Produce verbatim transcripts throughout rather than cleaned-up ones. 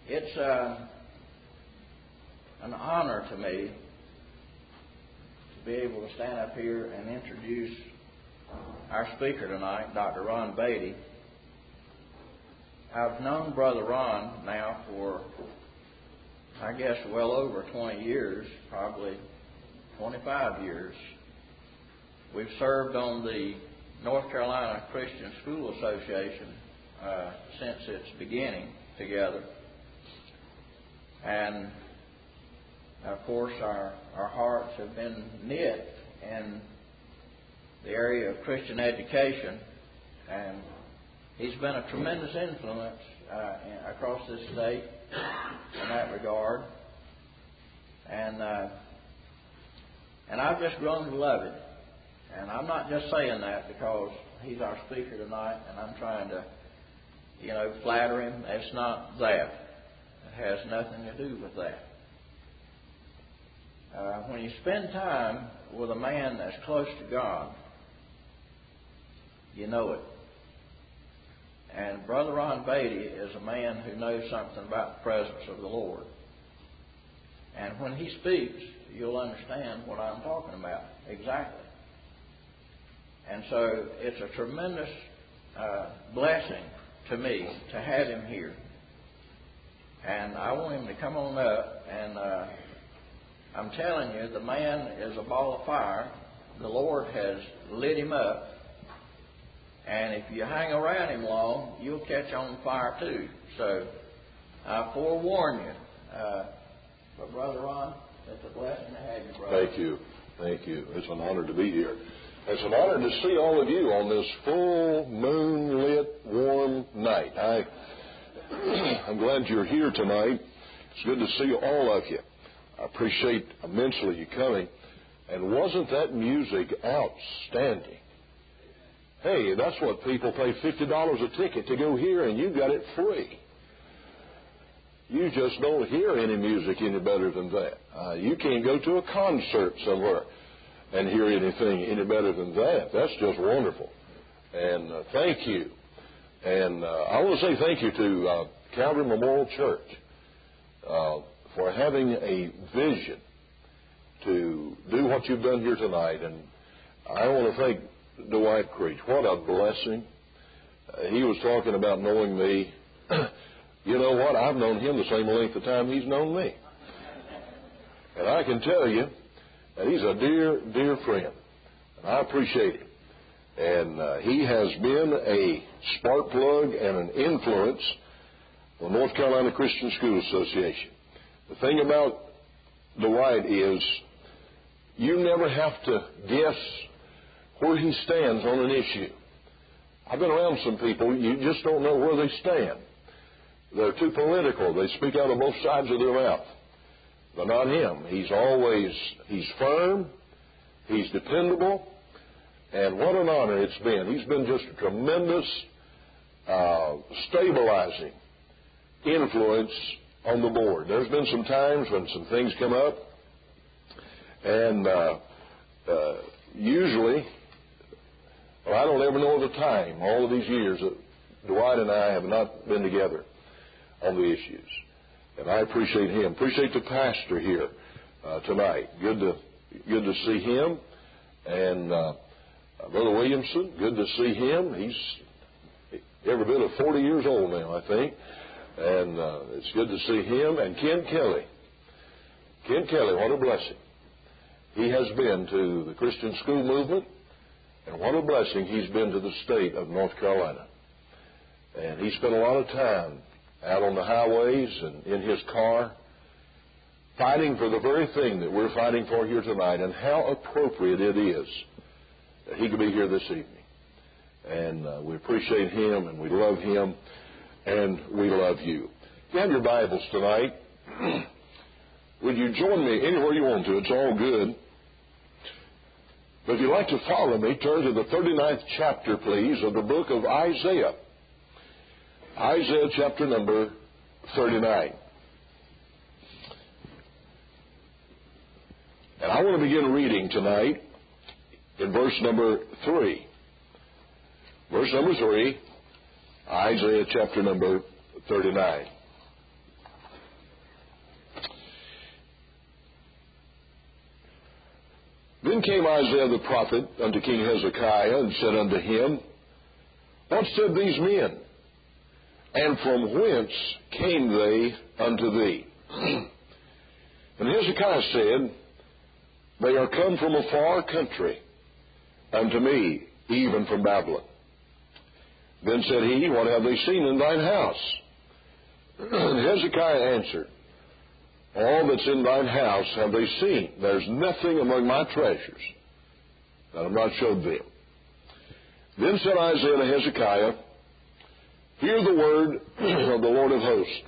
it's uh, an honor to me to be able to stand up here and introduce our speaker tonight, Doctor Ron Beatty. I've known Brother Ron now for, I guess, well over twenty years, probably twenty-five years. We've served on the North Carolina Christian School Association uh, since its beginning together. And, of course, our, our hearts have been knit in the area of Christian education, and he's been a tremendous influence uh, in, across this state in that regard. And uh, and I've just grown to love it. And I'm not just saying that because he's our speaker tonight and I'm trying to, you know, flatter him. It's not that. It has nothing to do with that. Uh, when you spend time with a man that's close to God, you know it. And Brother Ron Beatty is a man who knows something about the presence of the Lord. And when he speaks, you'll understand what I'm talking about exactly. And so it's a tremendous uh, blessing to me to have him here. And I want him to come on up. And uh, I'm telling you, the man is a ball of fire. The Lord has lit him up. And if you hang around him long, you'll catch on fire too. So I forewarn you. Uh, but Brother Ron, it's a blessing to have you, brother. Thank you. Thank you. It's an honor to be here. It's an honor to see all of you on this full moonlit, warm night. I, I'm glad you're here tonight. It's good to see all of you. I appreciate immensely you coming. And wasn't that music outstanding? Hey, that's what people pay fifty dollars a ticket to go hear, and you got it free. You just don't hear any music any better than that. Uh, you can't go to a concert somewhere and hear anything any better than that. That's just wonderful. And uh, thank you. And uh, I want to say thank you to uh, Calvary Memorial Church uh, for having a vision to do what you've done here tonight. And I want to thank Dwight Creech. What a blessing. Uh, he was talking about knowing me. You know what? I've known him the same length of time he's known me. And I can tell you that he's a dear, dear friend. And I appreciate him. And uh, he has been a spark plug and an influence on the North Carolina Christian School Association. The thing about Dwight is you never have to guess where he stands on an issue. I've been around some people, you just don't know where they stand. They're too political. They speak out of both sides of their mouth. But not him. He's always, he's firm, he's dependable, and what an honor it's been. He's been just a tremendous uh, stabilizing influence on the board. There's been some times when some things come up, and uh, uh, usually, well, I don't ever know the time, all of these years that Dwight and I have not been together on the issues. And I appreciate him. Appreciate the pastor here uh, tonight. Good to good to see him. And uh, Brother Williamson, good to see him. He's every bit of forty years old now, I think. And uh, it's good to see him. And Ken Kelly. Ken Kelly, what a blessing. He has been to the Christian school movement. And what a blessing he's been to the state of North Carolina. And he spent a lot of time out on the highways and in his car, fighting for the very thing that we're fighting for here tonight, and how appropriate it is that he could be here this evening. And uh, we appreciate him, and we love him, and we love you. If you have your Bibles tonight, would you join me anywhere you want to? It's all good. But if you'd like to follow me, turn to the thirty-ninth chapter, please, of the book of Isaiah. Isaiah chapter number thirty-nine. And I want to begin reading tonight in verse number three. Verse number three, Isaiah chapter number thirty-nine. Then came Isaiah the prophet unto King Hezekiah, and said unto him, What said these men? And from whence came they unto thee? And Hezekiah said, They are come from a far country unto me, even from Babylon. Then said he, What have they seen in thine house? And Hezekiah answered, All that's in thine house have they seen. There's nothing among my treasures that I have not showed them. Then said Isaiah to Hezekiah, Hear the word of the Lord of hosts.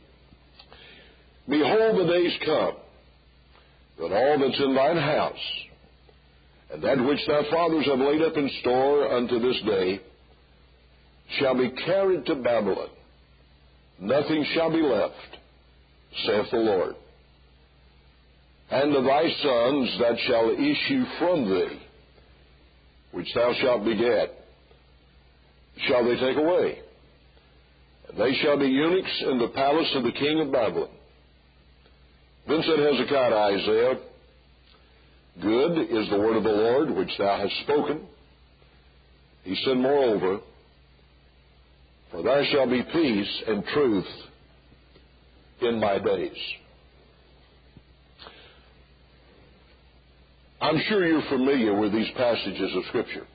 Behold, the days come, that all that's in thine house, and that which thy fathers have laid up in store unto this day, shall be carried to Babylon. Nothing shall be left, saith the Lord. And of thy sons that shall issue from thee, which thou shalt beget, shall they take away. And they shall be eunuchs in the palace of the king of Babylon. Then said Hezekiah to Isaiah, Good is the word of the Lord which thou hast spoken. He said, Moreover, For there shall be peace and truth in my days. I'm sure you're familiar with these passages of Scripture.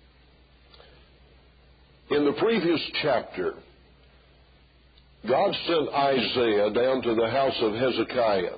In the previous chapter, God sent Isaiah down to the house of Hezekiah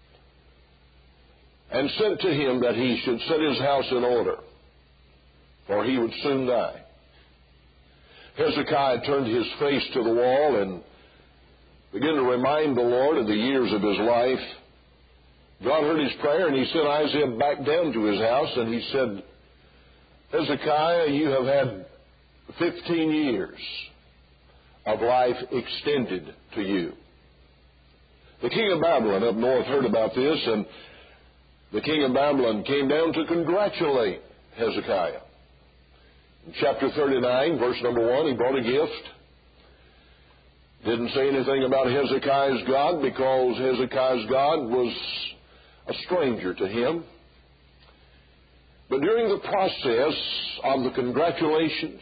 and said to him that he should set his house in order, for he would soon die. Hezekiah turned his face to the wall and began to remind the Lord of the years of his life. God heard his prayer, and he sent Isaiah back down to his house, and he said, Hezekiah, you have had fifteen years of life extended to you. The king of Babylon up north heard about this, and the king of Babylon came down to congratulate Hezekiah. In chapter thirty-nine, verse number one, he brought a gift. Didn't say anything about Hezekiah's God, because Hezekiah's God was a stranger to him. But during the process of the congratulations,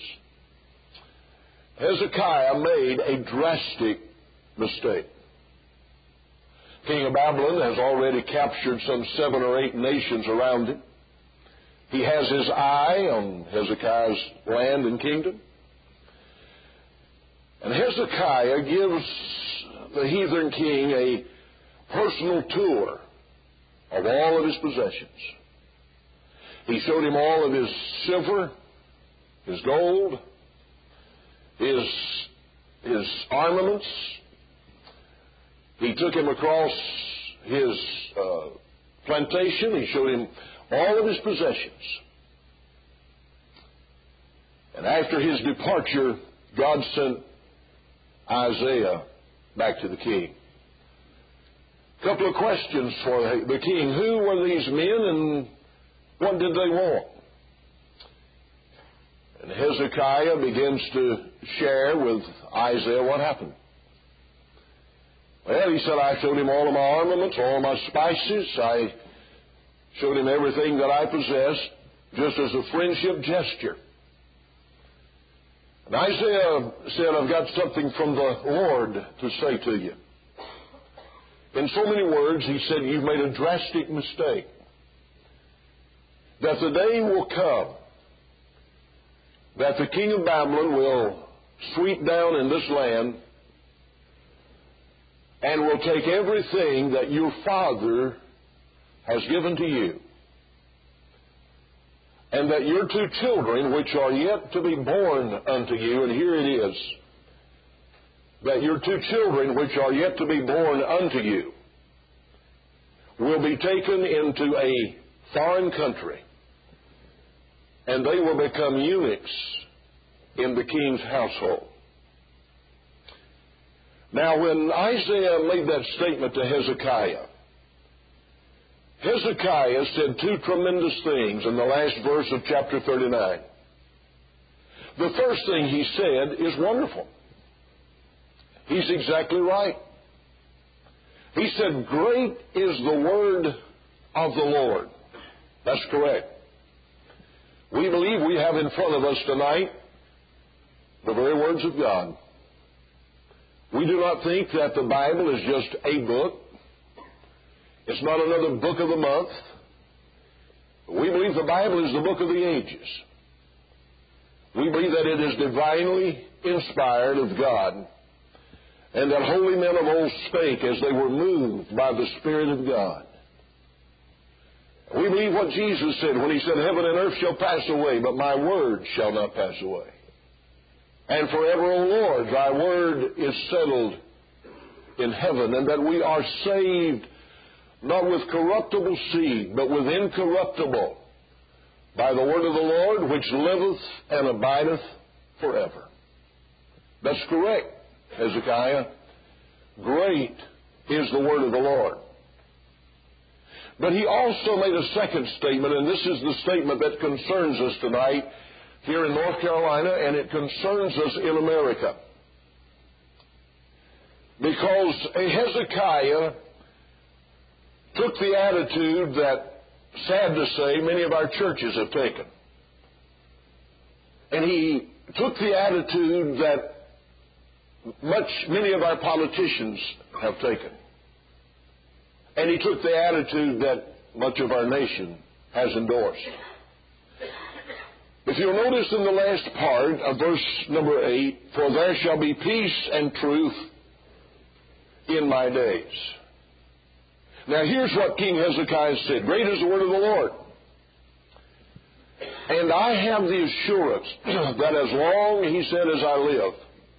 Hezekiah made a drastic mistake. King of Babylon has already captured some seven or eight nations around him. He has his eye on Hezekiah's land and kingdom. And Hezekiah gives the heathen king a personal tour of all of his possessions. He showed him all of his silver, his gold, his, his armaments. He took him across his uh, plantation. He showed him all of his possessions. And after his departure, God sent Isaiah back to the king. A couple of questions for the king. Who were these men and what did they want? And Hezekiah begins to share with Isaiah what happened. Well, he said, I showed him all of my armaments, all of my spices. I showed him everything that I possessed, just as a friendship gesture. And Isaiah said, I've got something from the Lord to say to you. In so many words, he said, you've made a drastic mistake. That the day will come that the king of Babylon will sweep down in this land and will take everything that your father has given to you, and that your two children, which are yet to be born unto you, and here it is, that your two children, which are yet to be born unto you, will be taken into a foreign country, and they will become eunuchs in the king's household. Now, when Isaiah made that statement to Hezekiah, Hezekiah said two tremendous things in the last verse of chapter thirty-nine. The first thing he said is wonderful. He's exactly right. He said, great is the word of the Lord. That's correct. We believe we have in front of us tonight the very words of God. We do not think that the Bible is just a book. It's not another book of the month. We believe the Bible is the book of the ages. We believe that it is divinely inspired of God, and that holy men of old spake as they were moved by the Spirit of God. We believe what Jesus said when He said, heaven and earth shall pass away, but my word shall not pass away. And forever, O Lord, thy word is settled in heaven, and that we are saved not with corruptible seed, but with incorruptible, by the word of the Lord, which liveth and abideth forever. That's correct, Hezekiah. Great is the word of the Lord. But he also made a second statement, and this is the statement that concerns us tonight here in North Carolina, and it concerns us in America. Because Hezekiah took the attitude that, sad to say, many of our churches have taken. And he took the attitude that much, many of our politicians have taken. And he took the attitude that much of our nation has endorsed. If you'll notice in the last part of verse number eight, for there shall be peace and truth in my days. Now here's what King Hezekiah said. Great is the word of the Lord. And I have the assurance that as long, he said, as I live,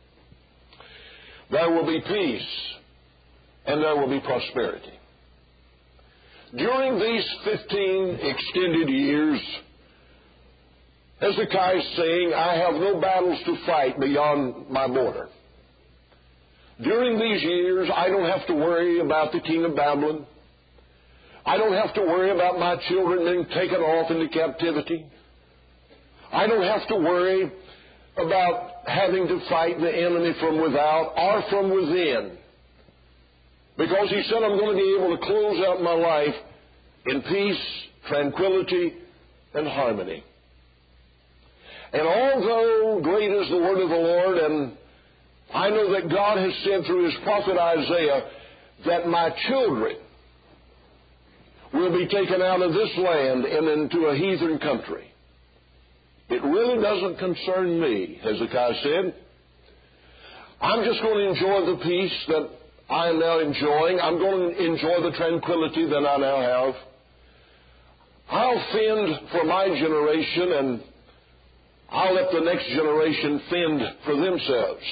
there will be peace and there will be prosperity. During these fifteen extended years, Hezekiah is saying, I have no battles to fight beyond my border. During these years, I don't have to worry about the king of Babylon. I don't have to worry about my children being taken off into captivity. I don't have to worry about having to fight the enemy from without or from within. Because he said, I'm going to be able to close out my life in peace, tranquility, and harmony. And although great is the word of the Lord, and I know that God has said through his prophet Isaiah that my children will be taken out of this land and into a heathen country, it really doesn't concern me, Hezekiah said. I'm just going to enjoy the peace that I am now enjoying. I'm going to enjoy the tranquility that I now have. I'll fend for my generation, and I'll let the next generation fend for themselves.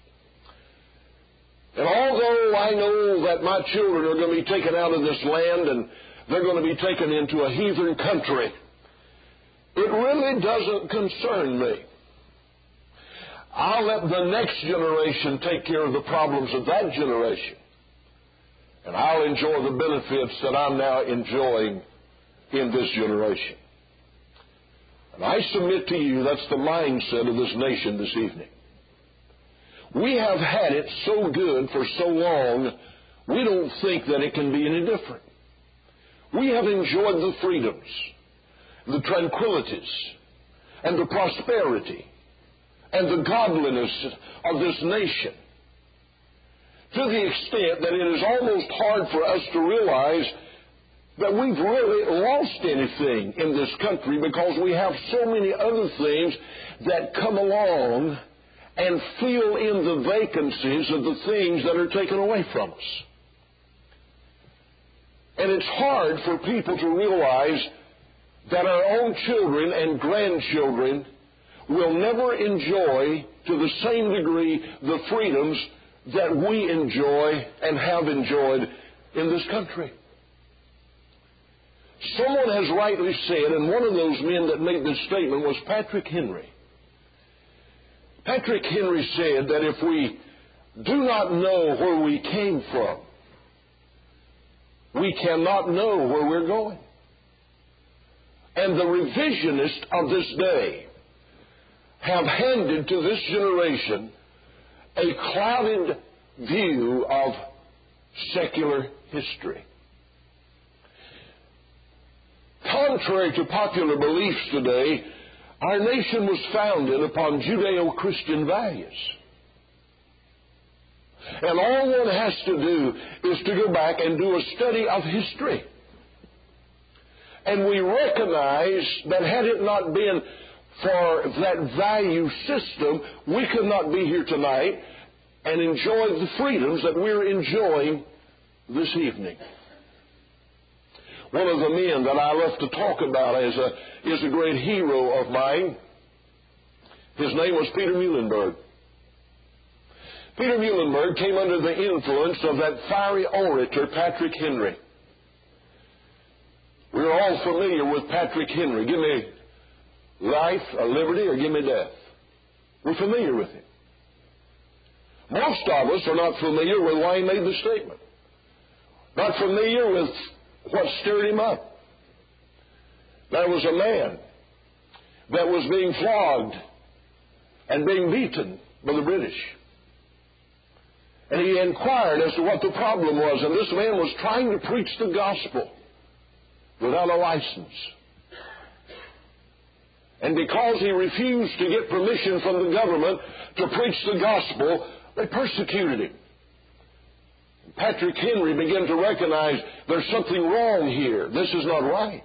And although I know that my children are going to be taken out of this land and they're going to be taken into a heathen country, it really doesn't concern me. I'll let the next generation take care of the problems of that generation. And I'll enjoy the benefits that I'm now enjoying in this generation. And I submit to you that's the mindset of this nation this evening. We have had it so good for so long, we don't think that it can be any different. We have enjoyed the freedoms, the tranquilities, and the prosperity, and the godliness of this nation, to the extent that it is almost hard for us to realize that we've really lost anything in this country because we have so many other things that come along and fill in the vacancies of the things that are taken away from us. And it's hard for people to realize that our own children and grandchildren will never enjoy to the same degree the freedoms that we enjoy and have enjoyed in this country. Someone has rightly said, and one of those men that made this statement was Patrick Henry. Patrick Henry said that if we do not know where we came from, we cannot know where we're going. And the revisionists of this day have handed to this generation a clouded view of secular history. contrary to popular beliefs today, our nation was founded upon Judeo-Christian values. And all one has to do is to go back and do a study of history. And we recognize that had it not been for that value system, we could not be here tonight and enjoy the freedoms that we're enjoying this evening. One of the men that I love to talk about is a, is a great hero of mine. His name was Peter Muhlenberg. Peter Muhlenberg came under the influence of that fiery orator, Patrick Henry. We're all familiar with Patrick Henry. Give me life, or liberty, or give me death. We're familiar with him. Most of us are not familiar with why he made the statement. Not familiar with what stirred him up. There was a man that was being flogged and being beaten by the British. And he inquired as to what the problem was, and this man was trying to preach the gospel without a license. And because he refused to get permission from the government to preach the gospel, they persecuted him. Patrick Henry began to recognize there's something wrong here. This is not right.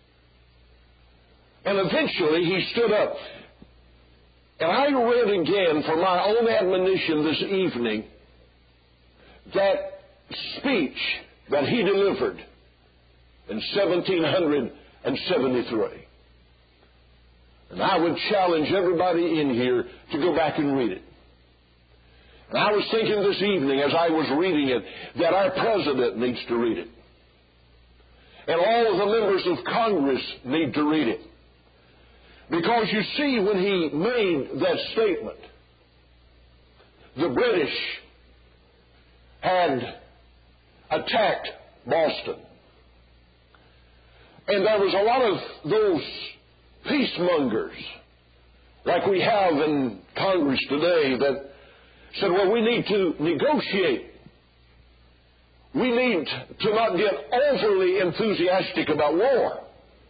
And eventually he stood up. And I read again for my own admonition this evening that speech that he delivered in seventeen seventy-three. And I would challenge everybody in here to go back and read it. And I was thinking this evening as I was reading it that our president needs to read it. And all of the members of Congress need to read it. Because you see, when he made that statement, the British had attacked Boston. And there was a lot of those peacemongers, like we have in Congress today, that said, well, we need to negotiate. We need to not get overly enthusiastic about war.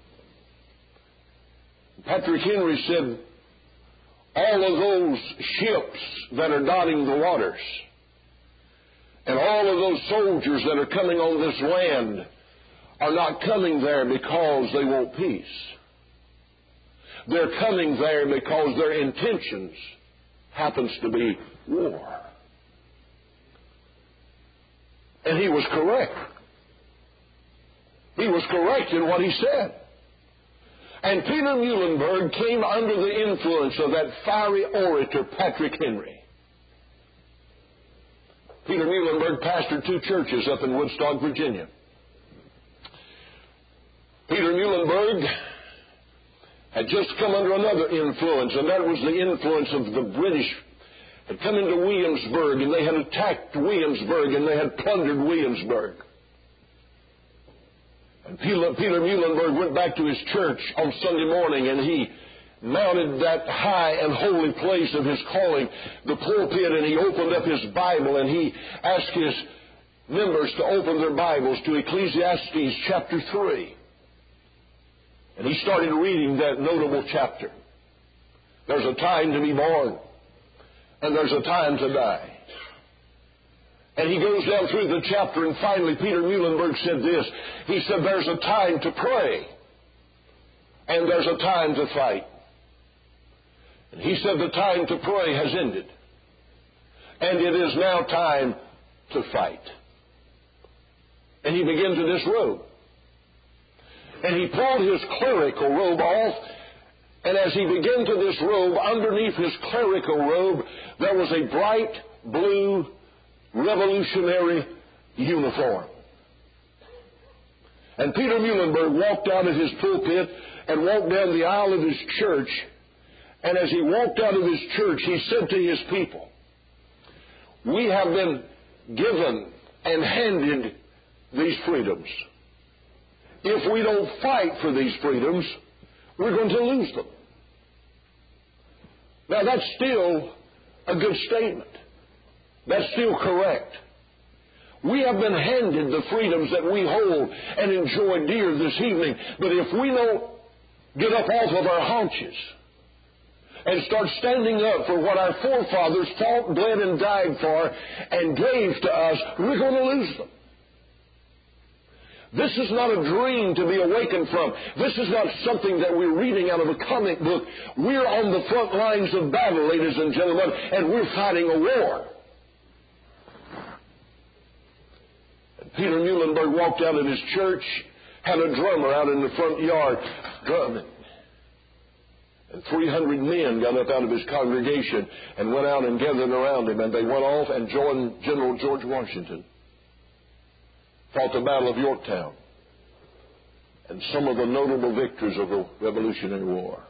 Patrick Henry said, all of those ships that are dotting the waters and all of those soldiers that are coming on this land are not coming there because they want peace. They're coming there because their intentions happens to be war. And he was correct. He was correct in what he said. And Peter Muhlenberg came under the influence of that fiery orator, Patrick Henry. Peter Muhlenberg pastored two churches up in Woodstock, Virginia. Peter Muhlenberg had just come under another influence, and that was the influence of the British. Had come into Williamsburg, and they had attacked Williamsburg, and they had plundered Williamsburg. And Peter, Peter Muhlenberg went back to his church on Sunday morning, and he mounted that high and holy place of his calling, the pulpit, and he opened up his Bible, and he asked his members to open their Bibles to Ecclesiastes chapter three. And he started reading that notable chapter. There's a time to be born, and there's a time to die. And he goes down through the chapter, and finally Peter Muhlenberg said this. He said, there's a time to pray, and there's a time to fight. And he said the time to pray has ended, and it is now time to fight. And he began to disrobe. And he pulled his clerical robe off, and as he began to disrobe, underneath his clerical robe, there was a bright blue revolutionary uniform. And Peter Muhlenberg walked out of his pulpit and walked down the aisle of his church, and as he walked out of his church, he said to his people, we have been given and handed these freedoms. If we don't fight for these freedoms, we're going to lose them. Now, that's still a good statement. That's still correct. We have been handed the freedoms that we hold and enjoy dear this evening. But if we don't get up off of our haunches and start standing up for what our forefathers fought, bled, and died for and gave to us, we're going to lose them. This is not a dream to be awakened from. This is not something that we're reading out of a comic book. We're on the front lines of battle, ladies and gentlemen, and we're fighting a war. Peter Muhlenberg walked out of his church, had a drummer out in the front yard drumming. And three hundred men got up out of his congregation and went out and gathered around him, and they went off and joined General George Washington. Fought the Battle of Yorktown and some of the notable victories of the Revolutionary War.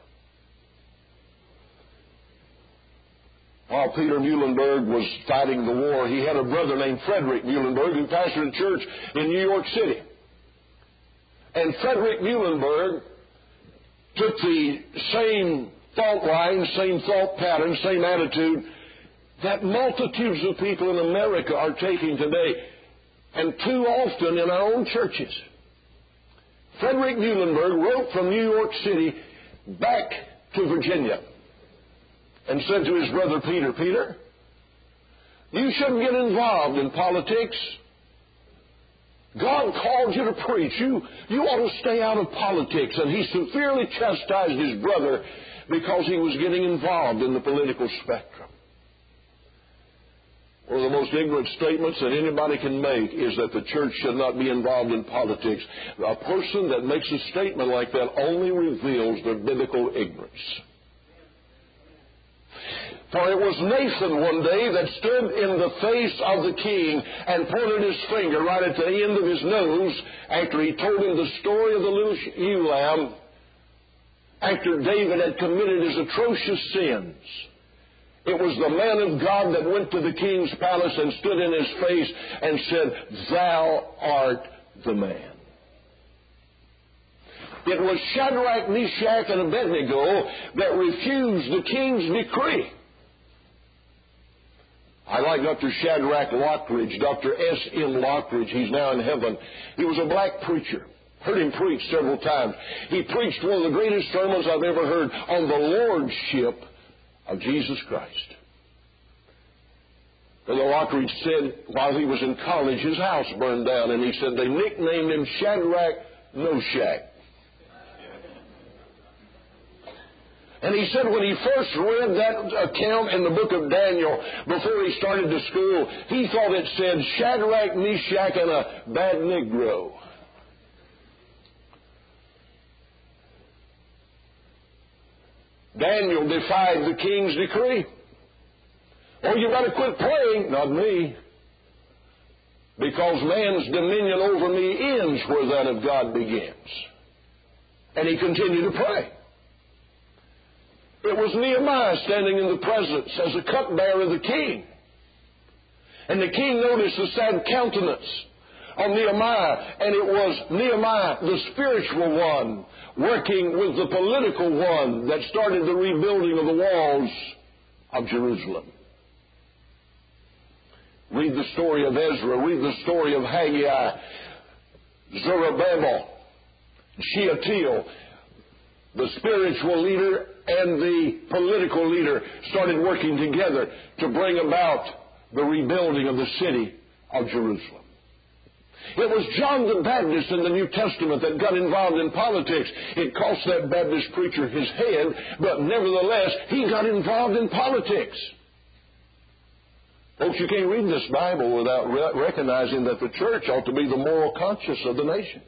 While Peter Muhlenberg was fighting the war, he had a brother named Frederick Muhlenberg who pastored a church in New York City. And Frederick Muhlenberg took the same thought line, same thought pattern, same attitude that multitudes of people in America are taking today, and too often in our own churches. Frederick Muhlenberg wrote from New York City back to Virginia and said to his brother Peter, Peter, you shouldn't get involved in politics. God called you to preach. You, you ought to stay out of politics. And he severely chastised his brother because he was getting involved in the political spectrum. One of the most ignorant statements that anybody can make is that the church should not be involved in politics. A person that makes a statement like that only reveals their biblical ignorance. For it was Nathan one day that stood in the face of the king and pointed his finger right at the end of his nose after he told him the story of the little ewe lamb after David had committed his atrocious sins. It was the man of God that went to the king's palace and stood in his face and said, Thou art the man. It was Shadrach, Meshach, and Abednego that refused the king's decree. I like Doctor Shadrach Lockridge, Doctor S M Lockridge. He's now in heaven. He was a black preacher. Heard him preach several times. He preached one of the greatest sermons I've ever heard on the lordship of Jesus Christ. Brother Lockridge said while he was in college, his house burned down, and he said they nicknamed him Shadrach No Shack. And he said when he first read that account in the book of Daniel, before he started to school, he thought it said Shadrach, Meshach, and a bad Negro. Daniel defied the king's decree. Oh, you got to quit praying. Not me. Because man's dominion over me ends where that of God begins. And he continued to pray. It was Nehemiah standing in the presence as a cupbearer of the king. And the king noticed the sad countenance of Nehemiah, and it was Nehemiah, the spiritual one, working with the political one that started the rebuilding of the walls of Jerusalem. Read the story of Ezra, read the story of Haggai, Zerubbabel, Shealtiel. The spiritual leader and the political leader started working together to bring about the rebuilding of the city of Jerusalem. It was John the Baptist in the New Testament that got involved in politics. It cost that Baptist preacher his head, but nevertheless, he got involved in politics. Folks, you can't read this Bible without re- recognizing that the church ought to be the moral conscience of the nation.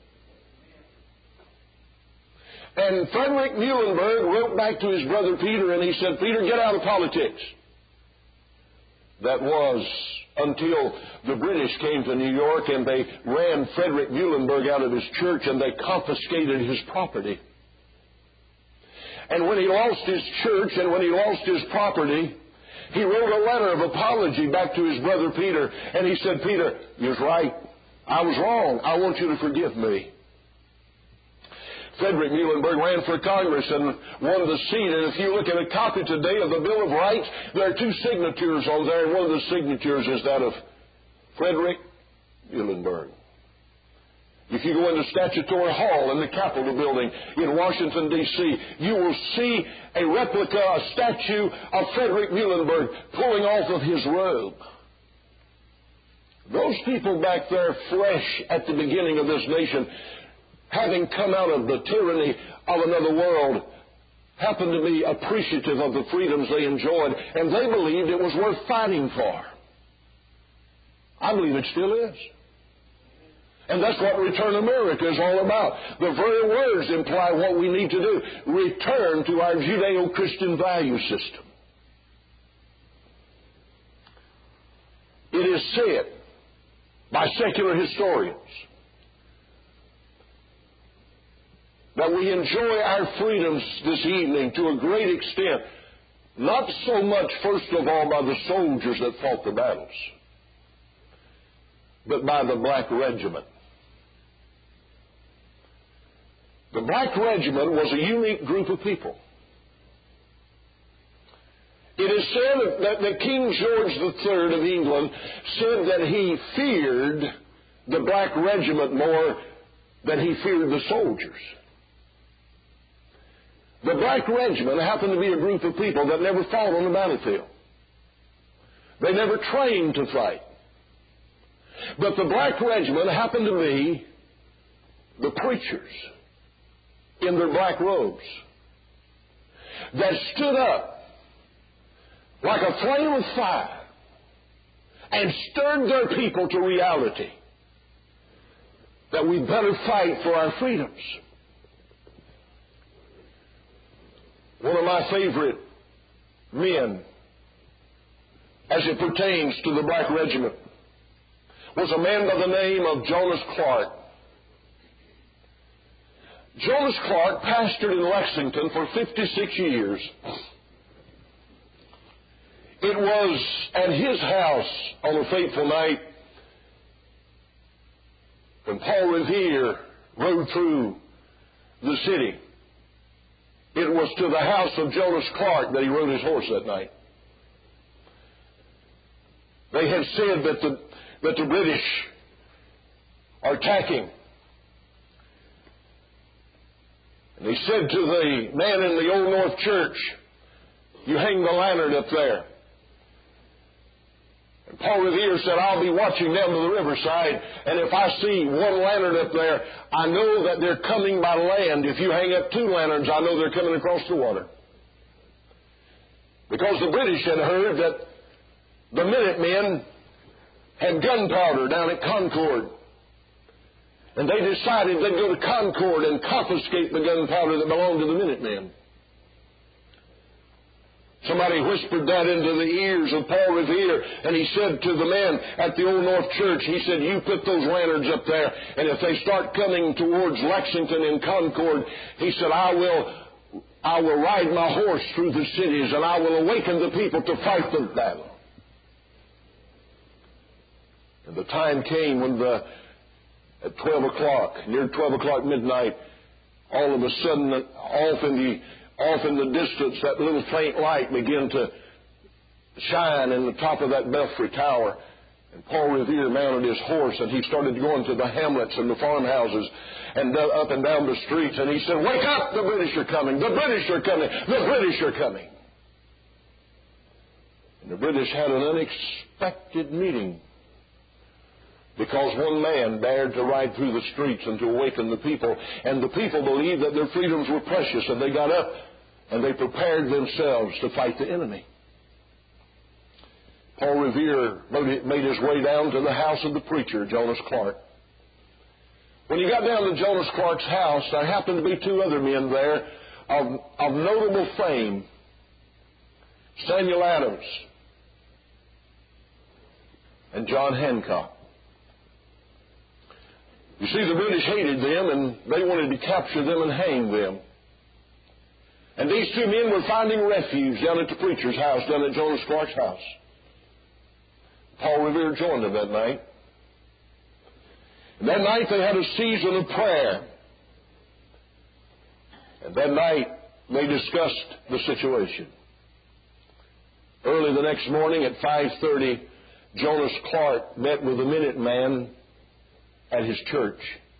And Frederick Muhlenberg wrote back to his brother Peter, and he said, Peter, get out of politics. That was until the British came to New York and they ran Frederick Muhlenberg out of his church and they confiscated his property. And when he lost his church and when he lost his property, he wrote a letter of apology back to his brother Peter. And he said, Peter, you was right. I was wrong. I want you to forgive me. Frederick Muhlenberg ran for Congress and won the seat. And if you look at a copy today of the Bill of Rights, there are two signatures on there, and one of the signatures is that of Frederick Muhlenberg. If you go into Statutory Hall in the Capitol building in Washington, D C, you will see a replica, a statue of Frederick Muhlenberg pulling off of his robe. Those people back there, fresh at the beginning of this nation, having come out of the tyranny of another world, happened to be appreciative of the freedoms they enjoyed, and they believed it was worth fighting for. I believe it still is. And that's what Return America is all about. The very words imply what we need to do. Return to our Judeo-Christian value system. It is said by secular historians that we enjoy our freedoms this evening to a great extent, not so much, first of all, by the soldiers that fought the battles, but by the Black Regiment. The Black Regiment was a unique group of people. It is said that, that King George the Third of England said that he feared the Black Regiment more than he feared the soldiers. The Black Regiment happened to be a group of people that never fought on the battlefield. They never trained to fight. But the Black Regiment happened to be the preachers in their black robes that stood up like a flame of fire and stirred their people to reality that we better fight for our freedoms. One of my favorite men, as it pertains to the Black Regiment, was a man by the name of Jonas Clark. Jonas Clark pastored in Lexington for fifty-six years. It was at his house on a fateful night when Paul Revere rode through the city. It was to the house of Jonas Clark that he rode his horse that night. They had said that the, that the British are attacking. And he said to the man in the Old North Church, "You hang the lantern up there." And Paul Revere said, "I'll be watching down to the riverside, and if I see one lantern up there, I know that they're coming by land. If you hang up two lanterns, I know they're coming across the water." Because the British had heard that the Minutemen had gunpowder down at Concord. And they decided they'd go to Concord and confiscate the gunpowder that belonged to the Minutemen. Somebody whispered that into the ears of Paul Revere, and he said to the man at the Old North Church, he said, "You put those lanterns up there, and if they start coming towards Lexington and Concord," he said, I will, I will ride my horse through the cities, and I will awaken the people to fight the battle." And the time came when the at twelve o'clock, near twelve o'clock midnight, all of a sudden, off in the off in the distance, that little faint light began to shine in the top of that belfry tower. And Paul Revere mounted his horse, and he started going to the hamlets and the farmhouses and up and down the streets. And he said, "Wake up! The British are coming! The British are coming! The British are coming!" And the British had an unexpected meeting, because one man dared to ride through the streets and to awaken the people. And the people believed that their freedoms were precious, and they got up and they prepared themselves to fight the enemy. Paul Revere made his way down to the house of the preacher, Jonas Clark. When he got down to Jonas Clark's house, there happened to be two other men there of, of notable fame. Samuel Adams and John Hancock. You see, the British hated them, and they wanted to capture them and hang them. And these two men were finding refuge down at the preacher's house, down at Jonas Clark's house. Paul Revere joined them that night. And that night they had a season of prayer. And that night they discussed the situation. Early the next morning at five thirty, Jonas Clark met with the Minuteman at his church.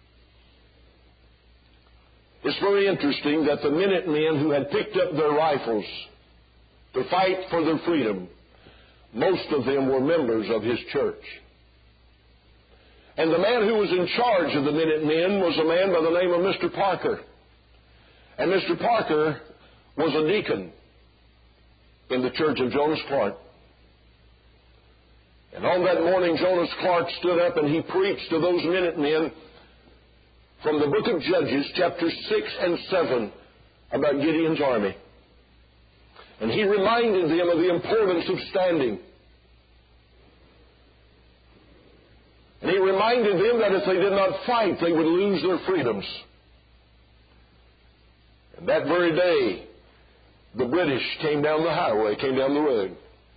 It's very interesting that the Minutemen who had picked up their rifles to fight for their freedom, most of them were members of his church. And the man who was in charge of the Minutemen was a man by the name of Mister Parker. And Mister Parker was a deacon in the church of Jonas Clark. And on that morning, Jonas Clark stood up and he preached to those Minutemen from the book of Judges, chapters six and seven, about Gideon's army. And he reminded them of the importance of standing. And he reminded them that if they did not fight, they would lose their freedoms. And that very day, the British came down the highway, came down the road.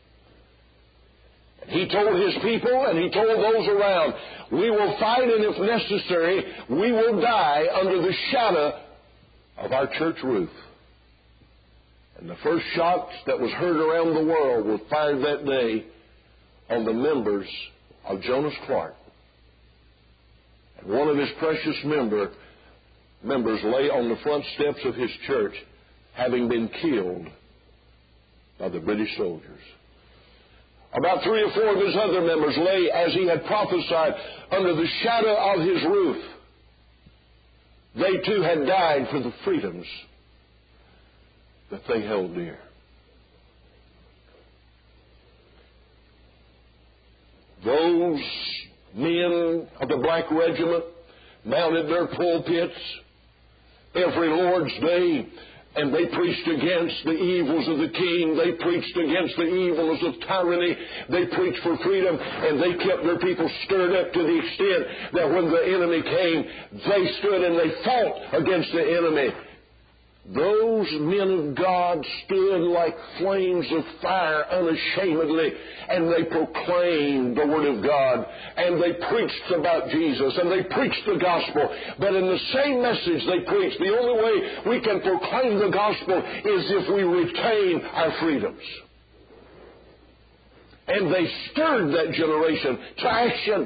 And he told his people and he told those around, we will fight, and if necessary, we will die under the shadow of our church roof. And the first shots that was heard around the world were fired that day on the members of Jonas Clark. And one of his precious member, members lay on the front steps of his church, having been killed by the British soldiers. About three or four of his other members lay, as he had prophesied, under the shadow of his roof. They too had died for the freedoms that they held dear. Those men of the Black Regiment mounted their pulpits every Lord's Day, and they preached against the evils of the king. They preached against the evils of tyranny. They preached for freedom, and they kept their people stirred up to the extent that when the enemy came, they stood and they fought against the enemy. Those men of God stood like flames of fire unashamedly, and they proclaimed the Word of God, and they preached about Jesus, and they preached the gospel. But in the same message they preached, the only way we can proclaim the gospel is if we retain our freedoms. And they stirred that generation to action.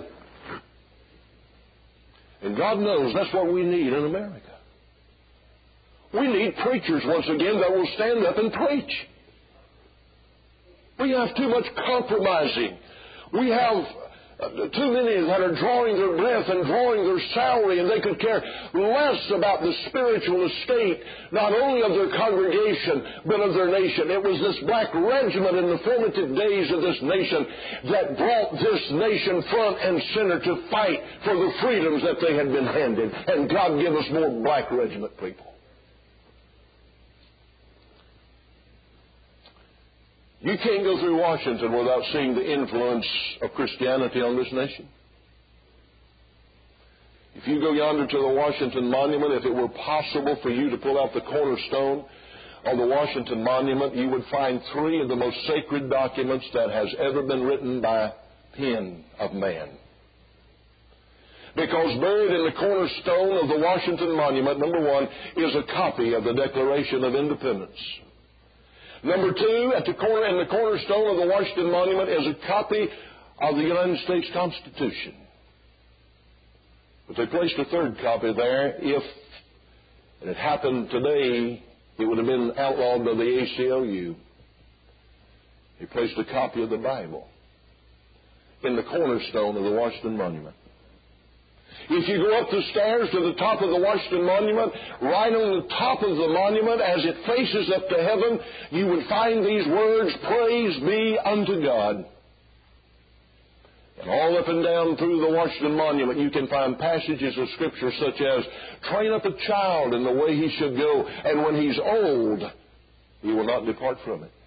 And God knows that's what we need in America. We need preachers, once again, that will stand up and preach. We have too much compromising. We have too many that are drawing their breath and drawing their salary, and they could care less about the spiritual estate, not only of their congregation, but of their nation. It was this Black Regiment in the formative days of this nation that brought this nation front and center to fight for the freedoms that they had been handed. And God give us more Black Regiment people. You can't go through Washington without seeing the influence of Christianity on this nation. If you go yonder to the Washington Monument, if it were possible for you to pull out the cornerstone on the Washington Monument, you would find three of the most sacred documents that has ever been written by pen of man. Because buried in the cornerstone of the Washington Monument, number one, is a copy of the Declaration of Independence. Number two, at the corner, in the cornerstone of the Washington Monument is a copy of the United States Constitution. But they placed a third copy there. If it had happened today, it would have been outlawed by the A C L U. They placed a copy of the Bible in the cornerstone of the Washington Monument. If you go up the stairs to the top of the Washington Monument, right on the top of the monument, as it faces up to heaven, you would find these words, "Praise be unto God." And all up and down through the Washington Monument, you can find passages of Scripture such as, "Train up a child in the way he should go, and when he's old, he will not depart from it."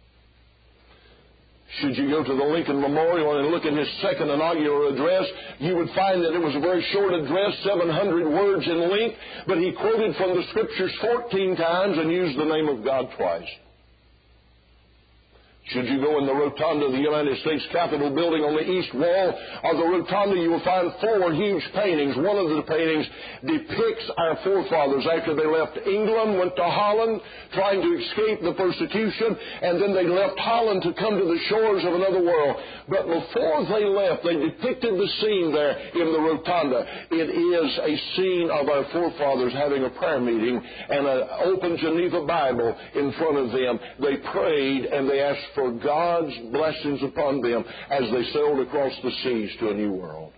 Should you go to the Lincoln Memorial and look at his second inaugural address, you would find that it was a very short address, seven hundred words in length, but he quoted from the Scriptures fourteen times and used the name of God twice. Should you go in the rotunda of the United States Capitol building on the east wall of the rotunda, you will find four huge paintings. One of the paintings depicts our forefathers after they left England, went to Holland, trying to escape the persecution, and then they left Holland to come to the shores of another world. But before they left, they depicted the scene there in the rotunda. It is a scene of our forefathers having a prayer meeting and an open Geneva Bible in front of them. They prayed and they asked for for God's blessings upon them as they sailed across the seas to a new world.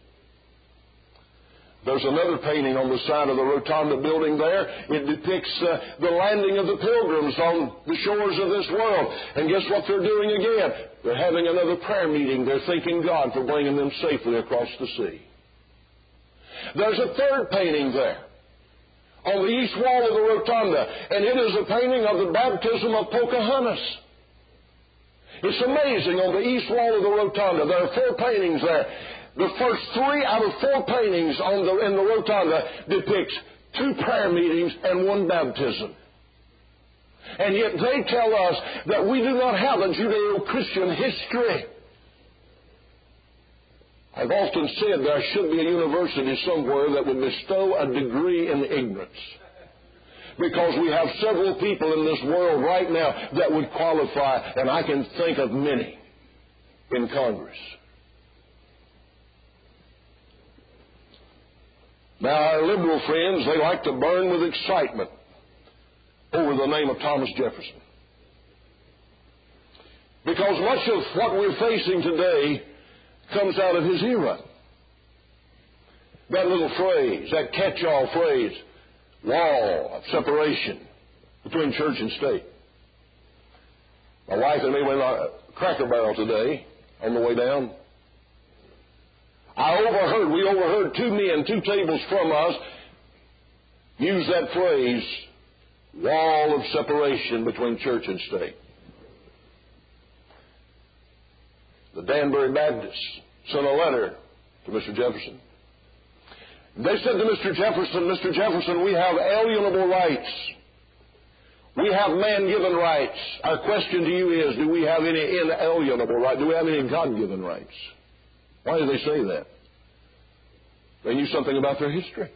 There's another painting on the side of the rotunda building there. It depicts uh, the landing of the pilgrims on the shores of this world. And guess what they're doing again? They're having another prayer meeting. They're thanking God for bringing them safely across the sea. There's a third painting there on the east wall of the rotunda, and it is a painting of the baptism of Pocahontas. It's amazing. On the east wall of the rotunda, there are four paintings there. The first three out of four paintings on the, in the rotunda depicts two prayer meetings and one baptism. And yet they tell us that we do not have a Judeo-Christian history. I've often said there should be a university somewhere that would bestow a degree in ignorance. Because we have several people in this world right now that would qualify, and I can think of many in Congress. Now, our liberal friends, they like to burn with excitement over the name of Thomas Jefferson. Because much of what we're facing today comes out of his era. That little phrase, that catch-all phrase, wall of separation between church and state. My wife and me went on a Cracker Barrel today on the way down. I overheard, we overheard two men, two tables from us, use that phrase, wall of separation between church and state. The Danbury Baptists sent a letter to Mister Jefferson. They said to Mister Jefferson, Mister Jefferson, we have alienable rights. We have man-given rights. Our question to you is, do we have any inalienable rights? Do we have any God-given rights? Why do they say that? They knew something about their history.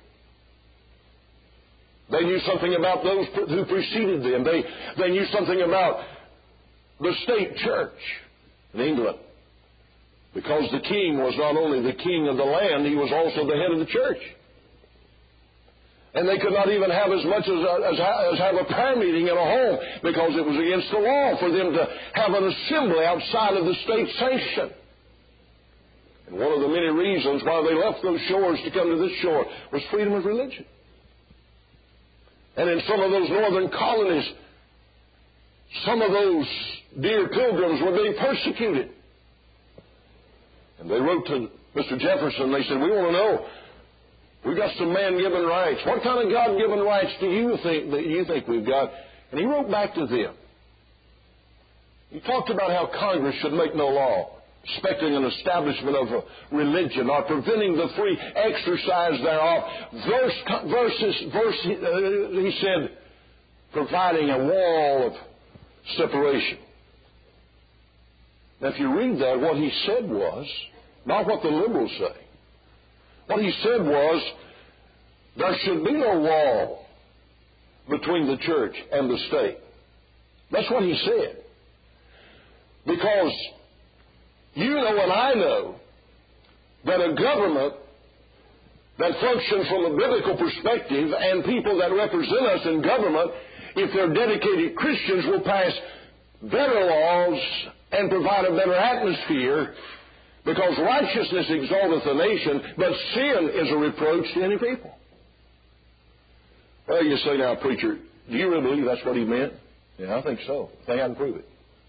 They knew something about those who preceded them. They, they knew something about the state church in England. Because the king was not only the king of the land, he was also the head of the church. And they could not even have as much as, as, as have a prayer meeting in a home because it was against the law for them to have an assembly outside of the state sanction. And one of the many reasons why they left those shores to come to this shore was freedom of religion. And in some of those northern colonies, some of those dear pilgrims were being persecuted. And they wrote to Mister Jefferson, they said, we want to know, we've got some man-given rights. What kind of God-given rights do you think that you think we've got? And he wrote back to them. He talked about how Congress should make no law, respecting an establishment of a religion or preventing the free exercise thereof. Verse, verses, verse, uh, he said, providing a wall of separation. Now, if you read that, what he said was, not what the liberals say. What he said was, there should be no wall between the church and the state. That's what he said. Because you know and I know that a government that functions from a biblical perspective and people that represent us in government, if they're dedicated Christians, will pass better laws and provide a better atmosphere, because righteousness exalteth a nation, but sin is a reproach to any people. Well, you say now, preacher, do you really believe that's what he meant? Yeah, I think so. They hadn't proved it.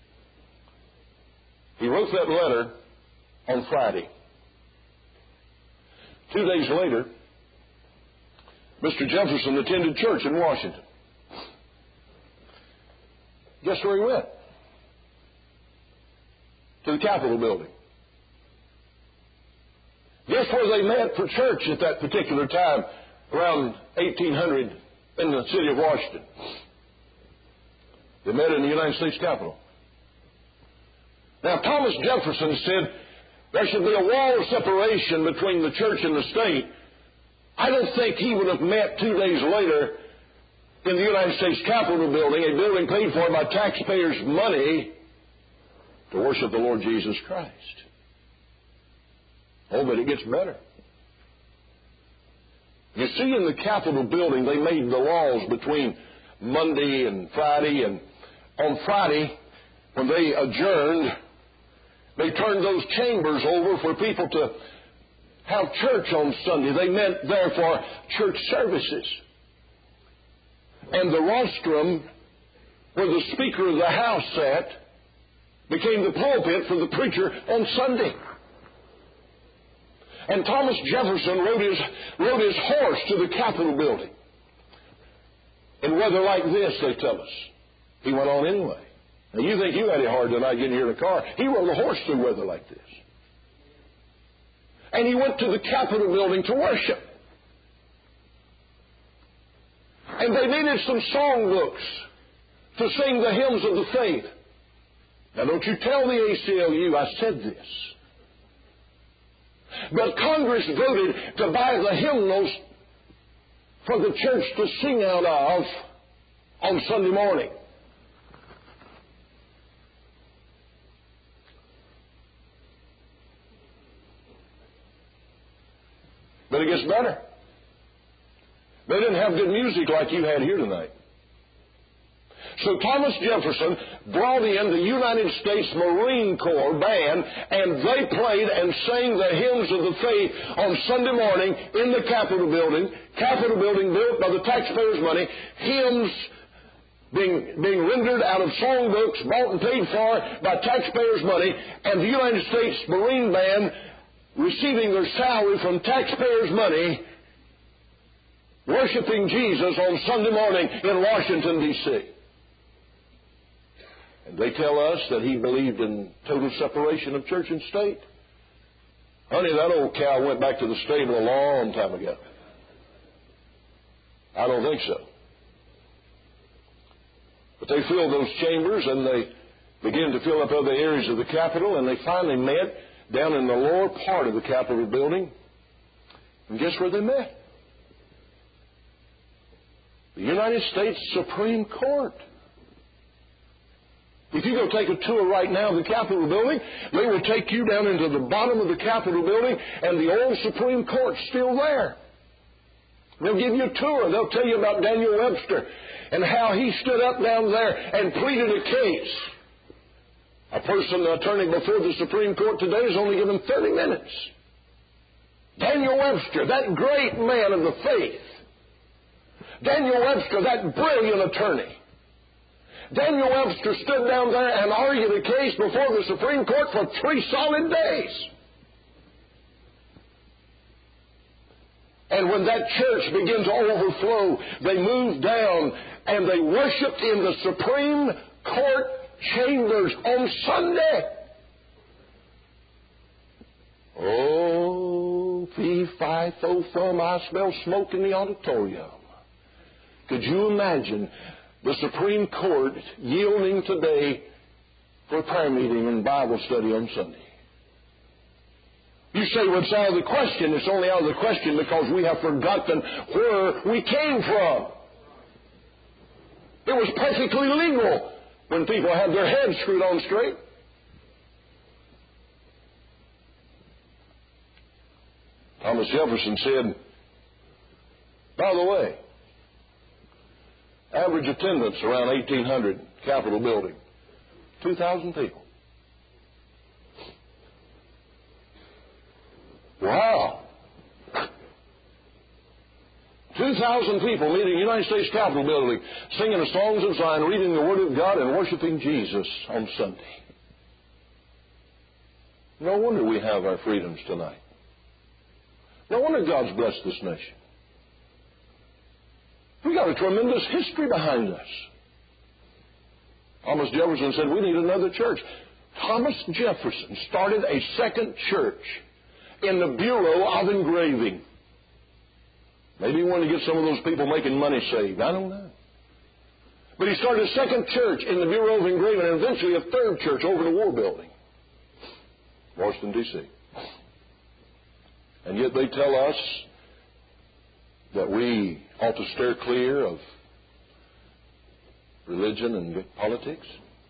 He wrote that letter on Friday. Two days later, Mister Jefferson attended church in Washington. Guess where he went? To the Capitol building. Guess where they met for church at that particular time, around eighteen hundred in the city of Washington? They met in the United States Capitol. Now, Thomas Jefferson said there should be a wall of separation between the church and the state. I don't think he would have met two days later in the United States Capitol building, a building paid for by taxpayers' money, to worship the Lord Jesus Christ. Oh, but it gets better. You see, in the Capitol building, they made the laws between Monday and Friday, and on Friday, when they adjourned, they turned those chambers over for people to have church on Sunday. They met there for church services. And the rostrum, where the Speaker of the House sat, became the pulpit for the preacher on Sunday. And Thomas Jefferson rode his, rode his horse to the Capitol building. In weather like this, they tell us, he went on anyway. Now, you think you had it hard tonight getting here in a car. He rode a horse through weather like this. And he went to the Capitol building to worship. And they needed some songbooks to sing the hymns of the faith. Now, don't you tell the A C L U I said this. But Congress voted to buy the hymnals for the church to sing out of on Sunday morning. But it gets better. They didn't have good music like you had here tonight. So Thomas Jefferson brought in the United States Marine Corps band, and they played and sang the hymns of the faith on Sunday morning in the Capitol building. Capitol building built by the taxpayers' money. Hymns being, being rendered out of songbooks bought and paid for by taxpayers' money, and the United States Marine band receiving their salary from taxpayers' money, worshiping Jesus on Sunday morning in Washington, D C And they tell us that he believed in total separation of church and state. Honey, that old cow went back to the stable a long time ago. I don't think so. But they filled those chambers, and they began to fill up other areas of the Capitol, and they finally met down in the lower part of the Capitol building. And guess where they met? The United States Supreme Court. If you go take a tour right now of the Capitol building, they will take you down into the bottom of the Capitol building, and the old Supreme Court's still there. They'll give you a tour. They'll tell you about Daniel Webster and how he stood up down there and pleaded a case. A person, an attorney before the Supreme Court today is only given thirty minutes. Daniel Webster, that great man of the faith. Daniel Webster, that brilliant attorney. Daniel Webster stood down there and argued a case before the Supreme Court for three solid days. And when that church began to overflow, they moved down and they worshiped in the Supreme Court chambers on Sunday. Oh, fee, fi, fo, fum, I smell smoke in the auditorium. Could you imagine the Supreme Court yielding today for a prayer meeting and Bible study on Sunday? You say, well, it's out of the question. It's only out of the question because we have forgotten where we came from. It was perfectly legal when people had their heads screwed on straight. Thomas Jefferson said, by the way, average attendance around eighteen hundred, Capitol building, two thousand people. Wow. two thousand people meeting in the United States Capitol building, singing the songs of Zion, reading the Word of God, and worshiping Jesus on Sunday. No wonder we have our freedoms tonight. No wonder God's blessed this nation. We've got a tremendous history behind us. Thomas Jefferson said, we need another church. Thomas Jefferson started a second church in the Bureau of Engraving. Maybe he wanted to get some of those people making money saved. I don't know. But he started a second church in the Bureau of Engraving, and eventually a third church over the War Building. Washington, D C And yet they tell us that we ought to steer clear of religion and politics.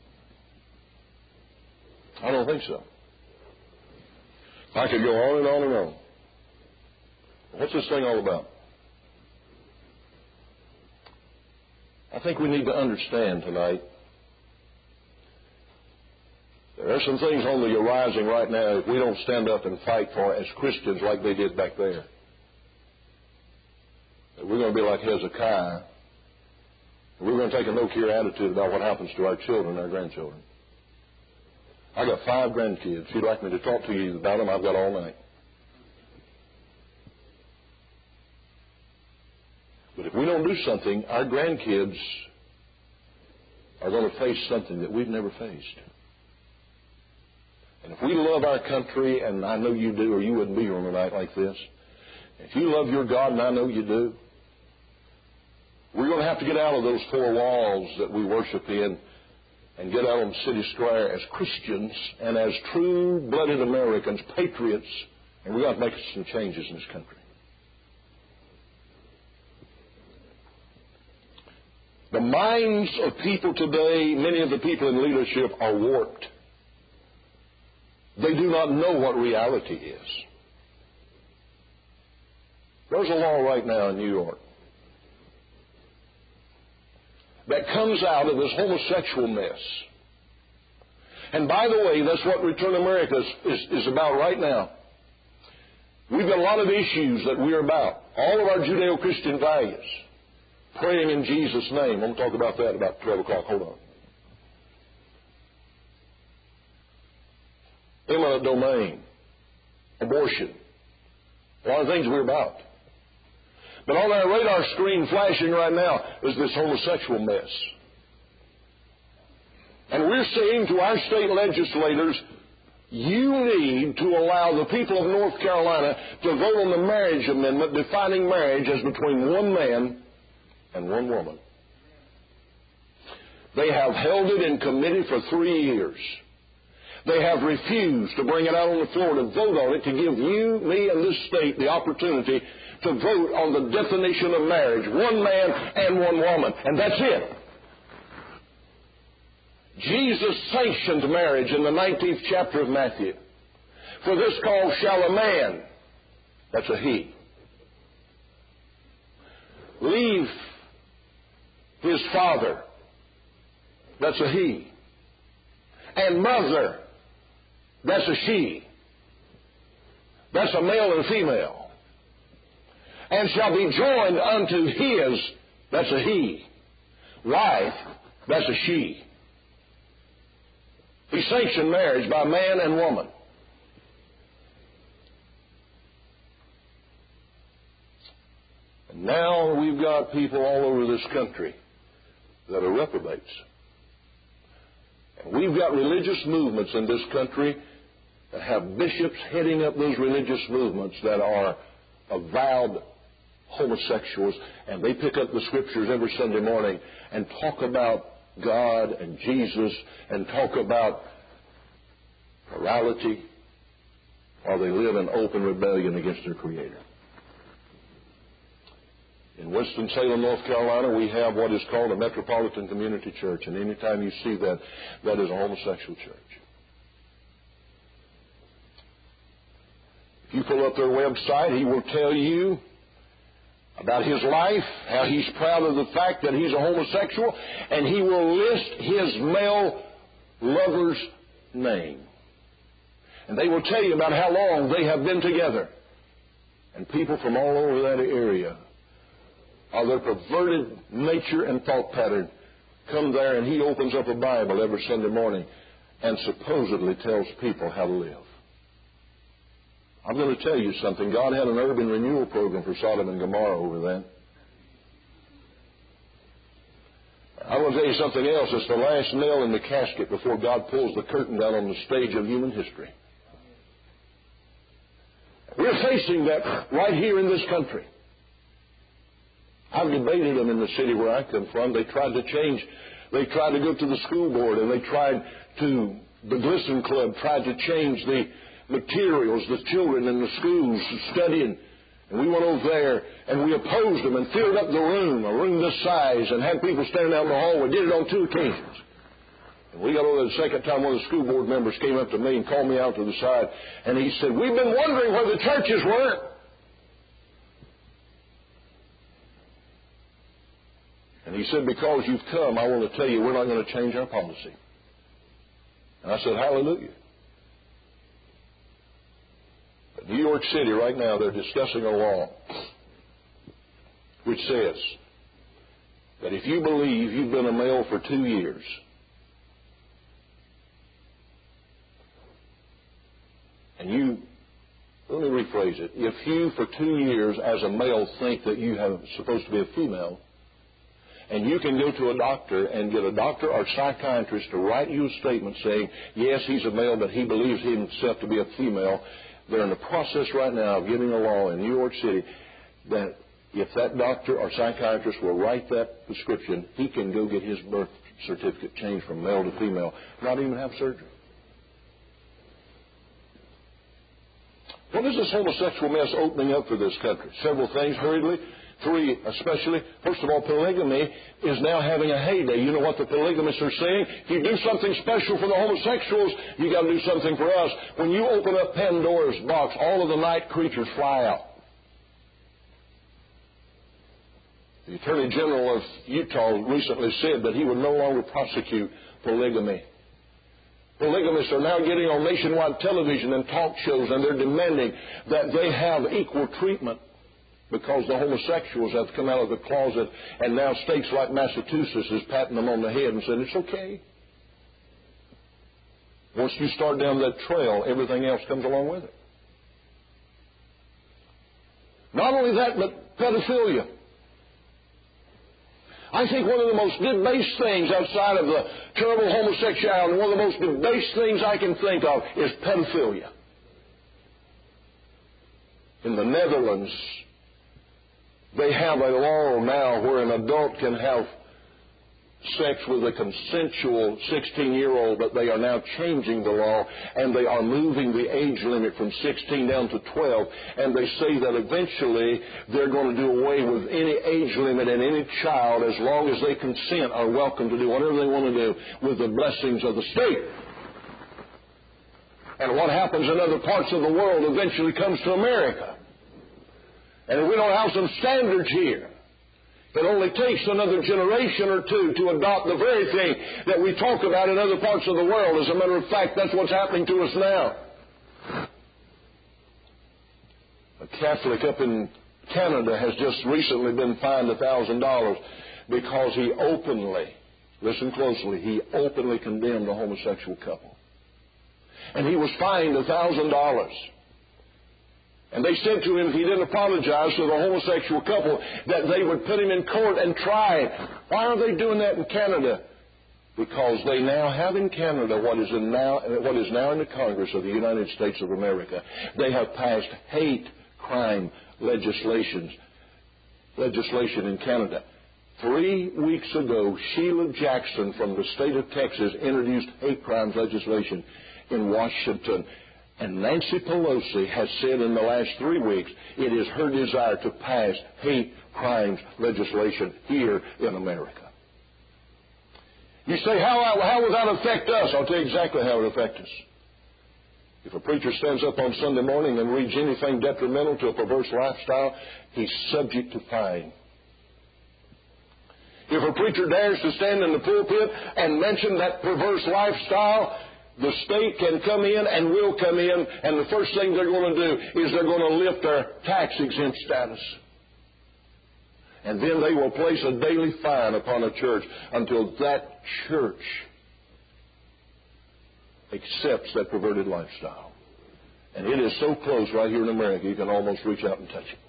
I don't think so. I could go on and on and on. What's this thing all about? I think we need to understand tonight there are some things on the horizon right now if we don't stand up and fight for as Christians like they did back there. That we're going to be like Hezekiah. We're going to take a no-care attitude about what happens to our children, our grandchildren. I got five grandkids. If you'd like me to talk to you about them, I've got all night. But if we don't do something, our grandkids are going to face something that we've never faced. And if we love our country, and I know you do, or you wouldn't be here on a night like this, if you love your God, and I know you do, we're going to have to get out of those four walls that we worship in and get out on City Square as Christians and as true-blooded Americans, patriots, and we've got to make some changes in this country. The minds of people today, many of the people in leadership, are warped. They do not know what reality is. There's a law right now in New York that comes out of this homosexual mess. And by the way, that's what Return America is, is, is about right now. We've got a lot of issues that we're about. All of our Judeo-Christian values. Praying in Jesus' name. I'm going to talk about that about twelve o'clock. Hold on. Eminent domain. Abortion. A lot of things we're about. But on our radar screen flashing right now is this homosexual mess. And we're saying to our state legislators, you need to allow the people of North Carolina to vote on the marriage amendment defining marriage as between one man and one woman. They have held it in committee for three years. They have refused to bring it out on the floor to vote on it to give you, me, and this state the opportunity to vote on the definition of marriage. One man and one woman. And that's it. Jesus sanctioned marriage in the nineteenth chapter of Matthew. For this cause shall a man, that's a he, leave his father, that's a he, and mother, that's a she, that's a male and female, and shall be joined unto his, that's a he, wife, that's a she. He sanctioned marriage by man and woman. And now we've got people all over this country that are reprobates. And we've got religious movements in this country that have bishops heading up those religious movements that are avowed homosexuals, and they pick up the scriptures every Sunday morning and talk about God and Jesus and talk about morality while they live in open rebellion against their Creator. In Winston-Salem, North Carolina, we have what is called a Metropolitan Community Church, and anytime you see that, that is a homosexual church. If you pull up their website, he will tell you about his life, how he's proud of the fact that he's a homosexual, and he will list his male lover's name. And they will tell you about how long they have been together. And people from all over that area, of their perverted nature and thought pattern, come there, and he opens up a Bible every Sunday morning and supposedly tells people how to live. I'm going to tell you something. God had an urban renewal program for Sodom and Gomorrah over there. I want to tell you something else. It's the last nail in the casket before God pulls the curtain down on the stage of human history. We're facing that right here in this country. I've debated them in the city where I come from. They tried to change. They tried to go to the school board, and they tried to, the Glisten Club tried to change the materials, the children in the schools studying. And we went over there and we opposed them and filled up the room, a room this size, and had people standing out in the hallway. Did it on two occasions. And we got over the second time, one of the school board members came up to me and called me out to the side, and he said, "We've been wondering where the churches were." And he said, "Because you've come, I want to tell you we're not going to change our policy." And I said, "Hallelujah." But New York City right now, they're discussing a law which says that if you believe you've been a male for two years, and you, let me rephrase it, if you for two years as a male think that you are supposed to be a female, and you can go to a doctor and get a doctor or psychiatrist to write you a statement saying, yes, he's a male, but he believes himself to be a female. They're in the process right now of getting a law in New York City that if that doctor or psychiatrist will write that prescription, he can go get his birth certificate changed from male to female, not even have surgery. What is this homosexual mess opening up for this country? Several things, hurriedly. Three, especially. First of all, polygamy is now having a heyday. You know what the polygamists are saying? If you do something special for the homosexuals, you got to do something for us. When you open up Pandora's box, all of the night creatures fly out. The Attorney General of Utah recently said that he would no longer prosecute polygamy. Polygamists are now getting on nationwide television and talk shows, and they're demanding that they have equal treatment, because the homosexuals have come out of the closet, and now states like Massachusetts is patting them on the head and saying, it's okay. Once you start down that trail, everything else comes along with it. Not only that, but pedophilia. I think one of the most debased things outside of the terrible homosexuality, one of the most debased things I can think of is pedophilia. In the Netherlands, they have a law now where an adult can have sex with a consensual sixteen-year-old, but they are now changing the law, and they are moving the age limit from sixteen down to twelve, and they say that eventually they're going to do away with any age limit, and any child, as long as they consent, are welcome to do whatever they want to do with the blessings of the state. And what happens in other parts of the world eventually comes to America. And if we don't have some standards here, it only takes another generation or two to adopt the very thing that we talk about in other parts of the world. As a matter of fact, that's what's happening to us now. A Catholic up in Canada has just recently been fined one thousand dollars because he openly, listen closely, he openly condemned a homosexual couple. And he was fined one thousand dollars. And they said to him, if he didn't apologize to the homosexual couple, that they would put him in court and try him. Why are they doing that in Canada? Because they now have in Canada what is in now what is now in the Congress of the United States of America. They have passed hate crime legislation legislation in Canada. Three weeks ago, Sheila Jackson from the state of Texas introduced hate crimes legislation in Washington. And Nancy Pelosi has said in the last three weeks it is her desire to pass hate crimes legislation here in America. You say, how, how will that affect us? I'll tell you exactly how it affects us. If a preacher stands up on Sunday morning and reads anything detrimental to a perverse lifestyle, he's subject to fine. If a preacher dares to stand in the pulpit and mention that perverse lifestyle, the state can come in and will come in, and the first thing they're going to do is they're going to lift their tax-exempt status. And then they will place a daily fine upon a church until that church accepts that perverted lifestyle. And it is so close right here in America, you can almost reach out and touch it.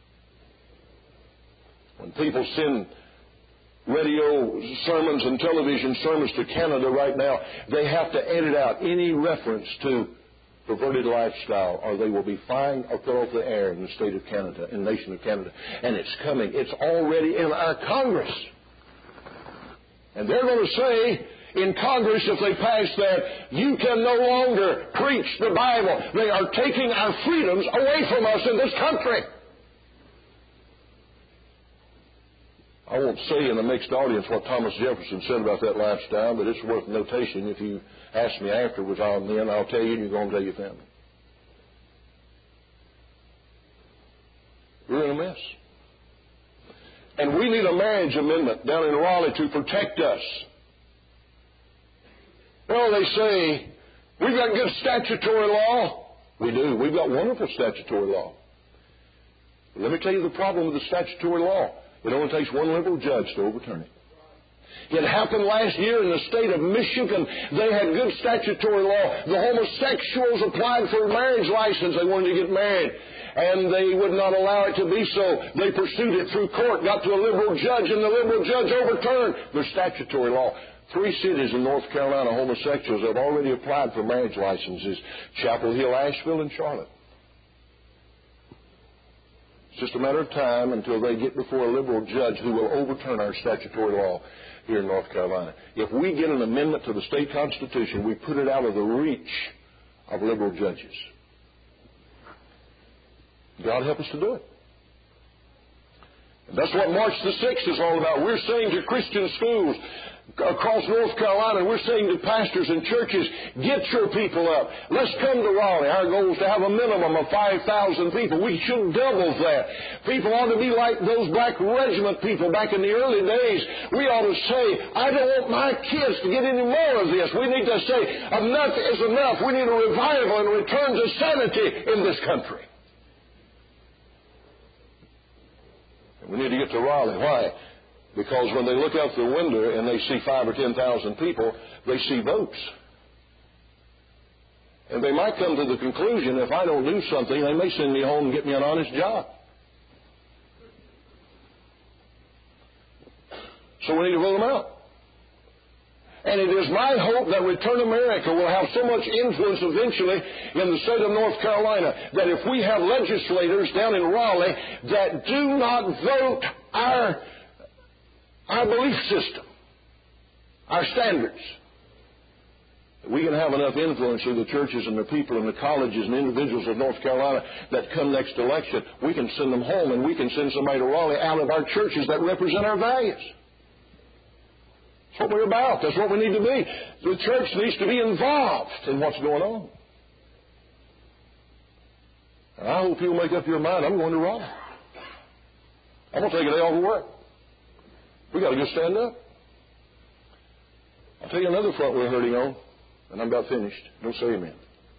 When people send radio sermons and television sermons to Canada right now, they have to edit out any reference to perverted lifestyle, or they will be fined or put off the air in the state of Canada, in the nation of Canada. And it's coming. It's already in our Congress. And they're going to say, in Congress if they pass that. You can no longer preach the Bible. They are taking our freedoms away from us in this country. I won't say in the mixed audience what Thomas Jefferson said about that lifestyle, but it's worth notation. If you ask me afterwards, I'll, then I'll tell you, and you're going to tell your family. We're in a mess. And we need a marriage amendment down in Raleigh to protect us. Well, they say, we've got good statutory law. We do. We've got wonderful statutory law. But let me tell you the problem with the statutory law. It only takes one liberal judge to overturn it. It happened last year in the state of Michigan. They had good statutory law. The homosexuals applied for a marriage license. They wanted to get married. And they would not allow it to be so. They pursued it through court, got to a liberal judge, and the liberal judge overturned their statutory law. Three cities in North Carolina, homosexuals have already applied for marriage licenses: Chapel Hill, Asheville, and Charlotte. It's just a matter of time until they get before a liberal judge who will overturn our statutory law here in North Carolina. If we get an amendment to the state constitution, we put it out of the reach of liberal judges. God help us to do it. And that's what March the sixth is all about. We're saying to Christian schools across North Carolina, we're saying to pastors and churches, get your people up. Let's come to Raleigh. Our goal is to have a minimum of five thousand people. We should double that. People ought to be like those Black Regiment people back in the early days. We ought to say, I don't want my kids to get any more of this. We need to say, enough is enough. We need a revival and return to sanity in this country. We need to get to Raleigh. Why? Because when they look out the window and they see five or ten thousand people, they see votes. And they might come to the conclusion, if I don't do something, they may send me home and get me an honest job. So we need to vote them out. And it is my hope that Return America will have so much influence eventually in the state of North Carolina that if we have legislators down in Raleigh that do not vote our, our belief system, our standards, we can have enough influence through the churches and the people and the colleges and individuals of North Carolina that come next election, we can send them home and we can send somebody to Raleigh out of our churches that represent our values. That's what we're about. That's what we need to be. The church needs to be involved in what's going on. And I hope you'll make up your mind, I'm going to Raleigh. I'm going to take a day off of work. We've got to just stand up. I'll tell you another front we're hurting on, and I'm about finished. Don't say amen.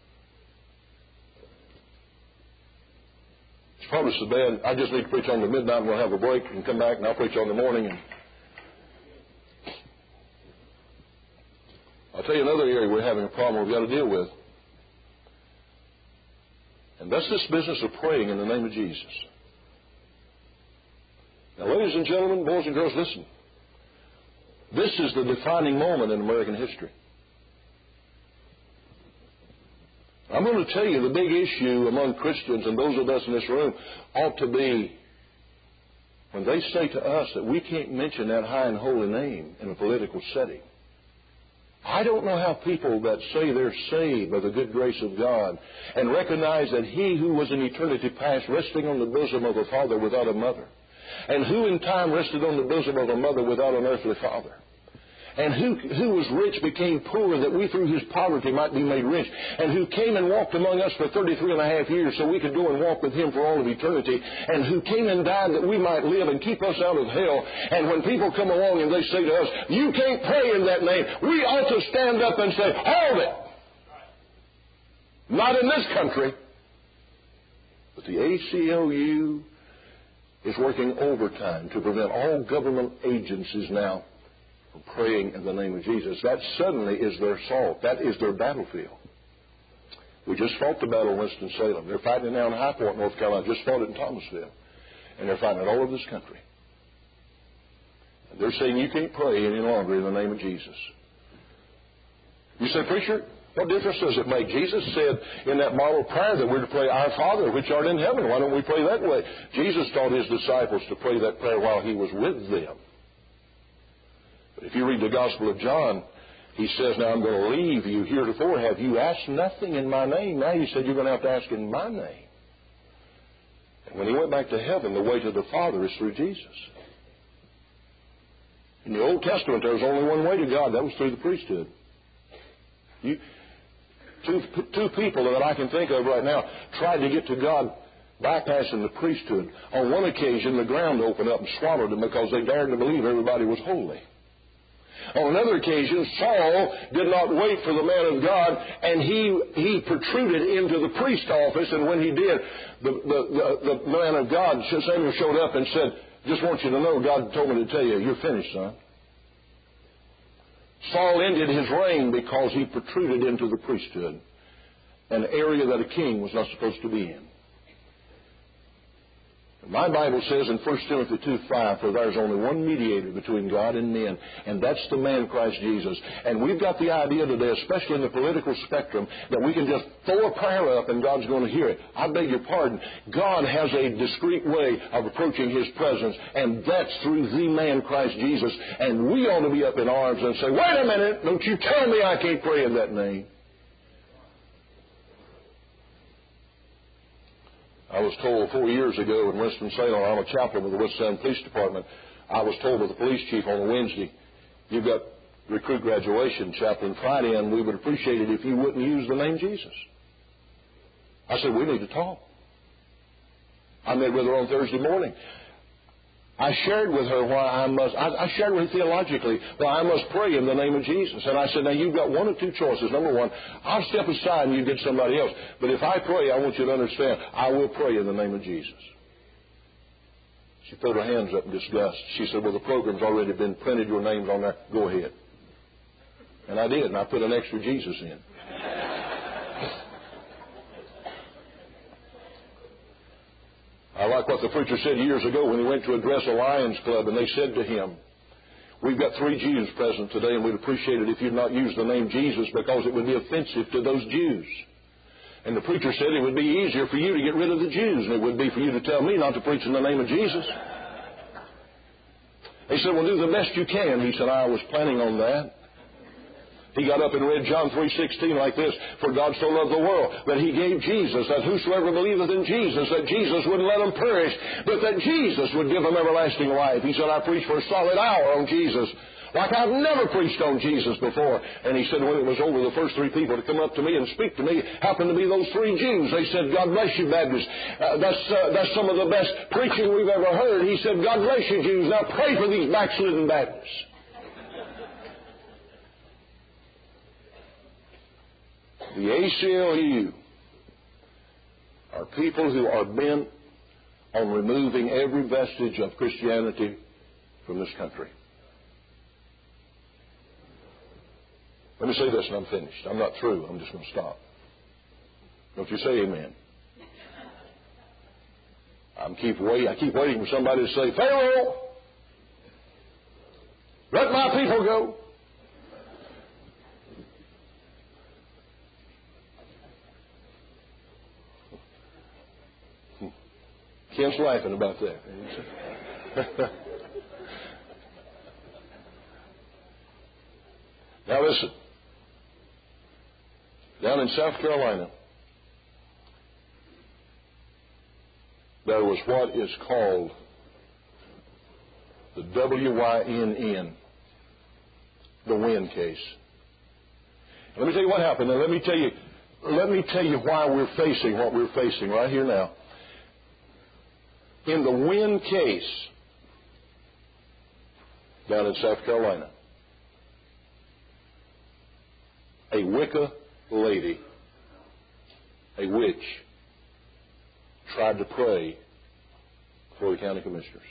It's probably so bad, I just need to preach on the midnight and we'll have a break and come back and I'll preach on the morning. And I'll tell you another area we're having a problem we've got to deal with. And that's this business of praying in the name of Jesus. Now, ladies and gentlemen, boys and girls, listen. This is the defining moment in American history. I'm going to tell you the big issue among Christians and those of us in this room ought to be when they say to us that we can't mention that high and holy name in a political setting. I don't know how people that say they're saved by the good grace of God and recognize that He who was in eternity past resting on the bosom of a father without a mother, and who in time rested on the bosom of a mother without an earthly father, and who, who was rich became poor that we through His poverty might be made rich, and who came and walked among us for thirty-three and a half years so we could go and walk with Him for all of eternity, and who came and died that we might live and keep us out of hell. And when people come along and they say to us, you can't pray in that name, we ought to stand up and say, hold it! Not in this country. But the A C L U is working overtime to prevent all government agencies now from praying in the name of Jesus. That suddenly is their assault. That is their battlefield. We just fought the battle in Winston-Salem. They're fighting it now in High Point, North Carolina. Just fought it in Thomasville. And they're fighting it all over this country. And they're saying you can't pray any longer in the name of Jesus. You say, preacher, what difference does it make? Jesus said in that model prayer that we're to pray, Our Father, which art in heaven. Why don't we pray that way? Jesus taught His disciples to pray that prayer while He was with them. But if you read the Gospel of John, He says, now I'm going to leave you heretofore. Have you asked nothing in my name? Now he said, you're going to have to ask in my name. And when he went back to heaven, the way to the Father is through Jesus. In the Old Testament, there was only one way to God. That was through the priesthood. You, two, two people that I can think of right now tried to get to God bypassing the priesthood. On one occasion, the ground opened up and swallowed them because they dared to believe everybody was holy. On another occasion, Saul did not wait for the man of God, and he he protruded into the priest office, and when he did, the, the, the, the man of God, Samuel, showed up and said, just want you to know, God told me to tell you, you're finished, son. Saul ended his reign because he protruded into the priesthood, an area that a king was not supposed to be in. My Bible says in First Timothy two five, for there is only one mediator between God and men, and that's the man Christ Jesus. And we've got the idea today, especially in the political spectrum, that we can just throw a prayer up and God's going to hear it. I beg your pardon. God has a discreet way of approaching His presence, and that's through the man Christ Jesus. And we ought to be up in arms and say, wait a minute, don't you tell me I can't pray in that name. I was told four years ago in Winston-Salem, I'm a chaplain with the Winston-Salem Police Department, I was told by the police chief on a Wednesday, you've got recruit graduation, Chaplain Friday, and we would appreciate it if you wouldn't use the name Jesus. I said, we need to talk. I met with her on Thursday morning. I shared with her why I must, I, I shared with her theologically why I must pray in the name of Jesus. And I said, now you've got one of two choices. Number one, I'll step aside and you get somebody else. But if I pray, I want you to understand, I will pray in the name of Jesus. She put her hands up in disgust. She said, well, the program's already been printed, your name's on there. Go ahead. And I did, and I put an extra Jesus in. I like what the preacher said years ago when he went to address a Lions Club, and they said to him, we've got three Jews present today, and we'd appreciate it if you'd not use the name Jesus because it would be offensive to those Jews. And the preacher said it would be easier for you to get rid of the Jews than it would be for you to tell me not to preach in the name of Jesus. He said, well, do the best you can. He said, I was planning on that. He got up and read John three sixteen like this, for God so loved the world that He gave Jesus, that whosoever believeth in Jesus, that Jesus wouldn't let them perish, but that Jesus would give them everlasting life. He said, I preached for a solid hour on Jesus, like I've never preached on Jesus before. And he said, when it was over, the first three people to come up to me and speak to me happened to be those three Jews. They said, God bless you, Baptists. Uh, that's, uh, that's some of the best preaching we've ever heard. He said, God bless you, Jews. Now pray for these backslidden Baptists. The A C L U are people who are bent on removing every vestige of Christianity from this country. Let me say this and I'm finished. I'm not through. I'm just going to stop. Don't you say amen. I'm keep waiting. I keep waiting for somebody to say, Pharaoh, let my people go. Ken's laughing about that. Now listen. Down in South Carolina, there was what is called the W Y N N, the Wynn case. Let me tell you what happened, and let me tell you, let me tell you why we're facing what we're facing right here now. In the Wynn case down in South Carolina, a Wicca lady, a witch, tried to pray for the county commissioners.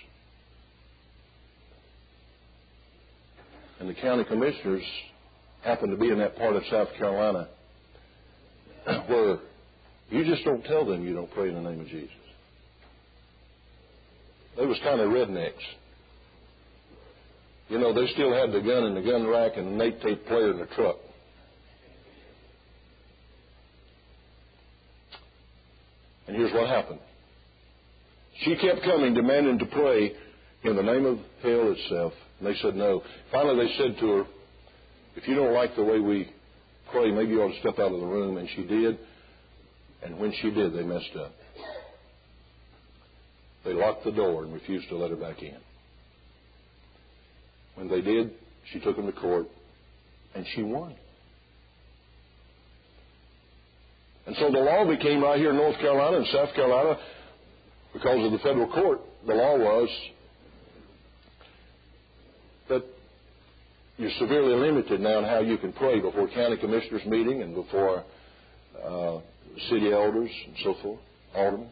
And the county commissioners happened to be in that part of South Carolina where you just don't tell them you don't pray in the name of Jesus. They was kind of rednecks. You know, they still had the gun in the gun rack and the eight tape player in the truck. And here's what happened. She kept coming, demanding to pray in the name of hell itself. And they said no. Finally, they said to her, if you don't like the way we pray, maybe you ought to step out of the room. And she did. And when she did, they messed up. They locked the door and refused to let her back in. When they did, she took them to court, and she won. And so the law became right here in North Carolina and South Carolina, because of the federal court, the law was that you're severely limited now in how you can pray before county commissioners meeting and before uh, city elders and so forth, aldermen.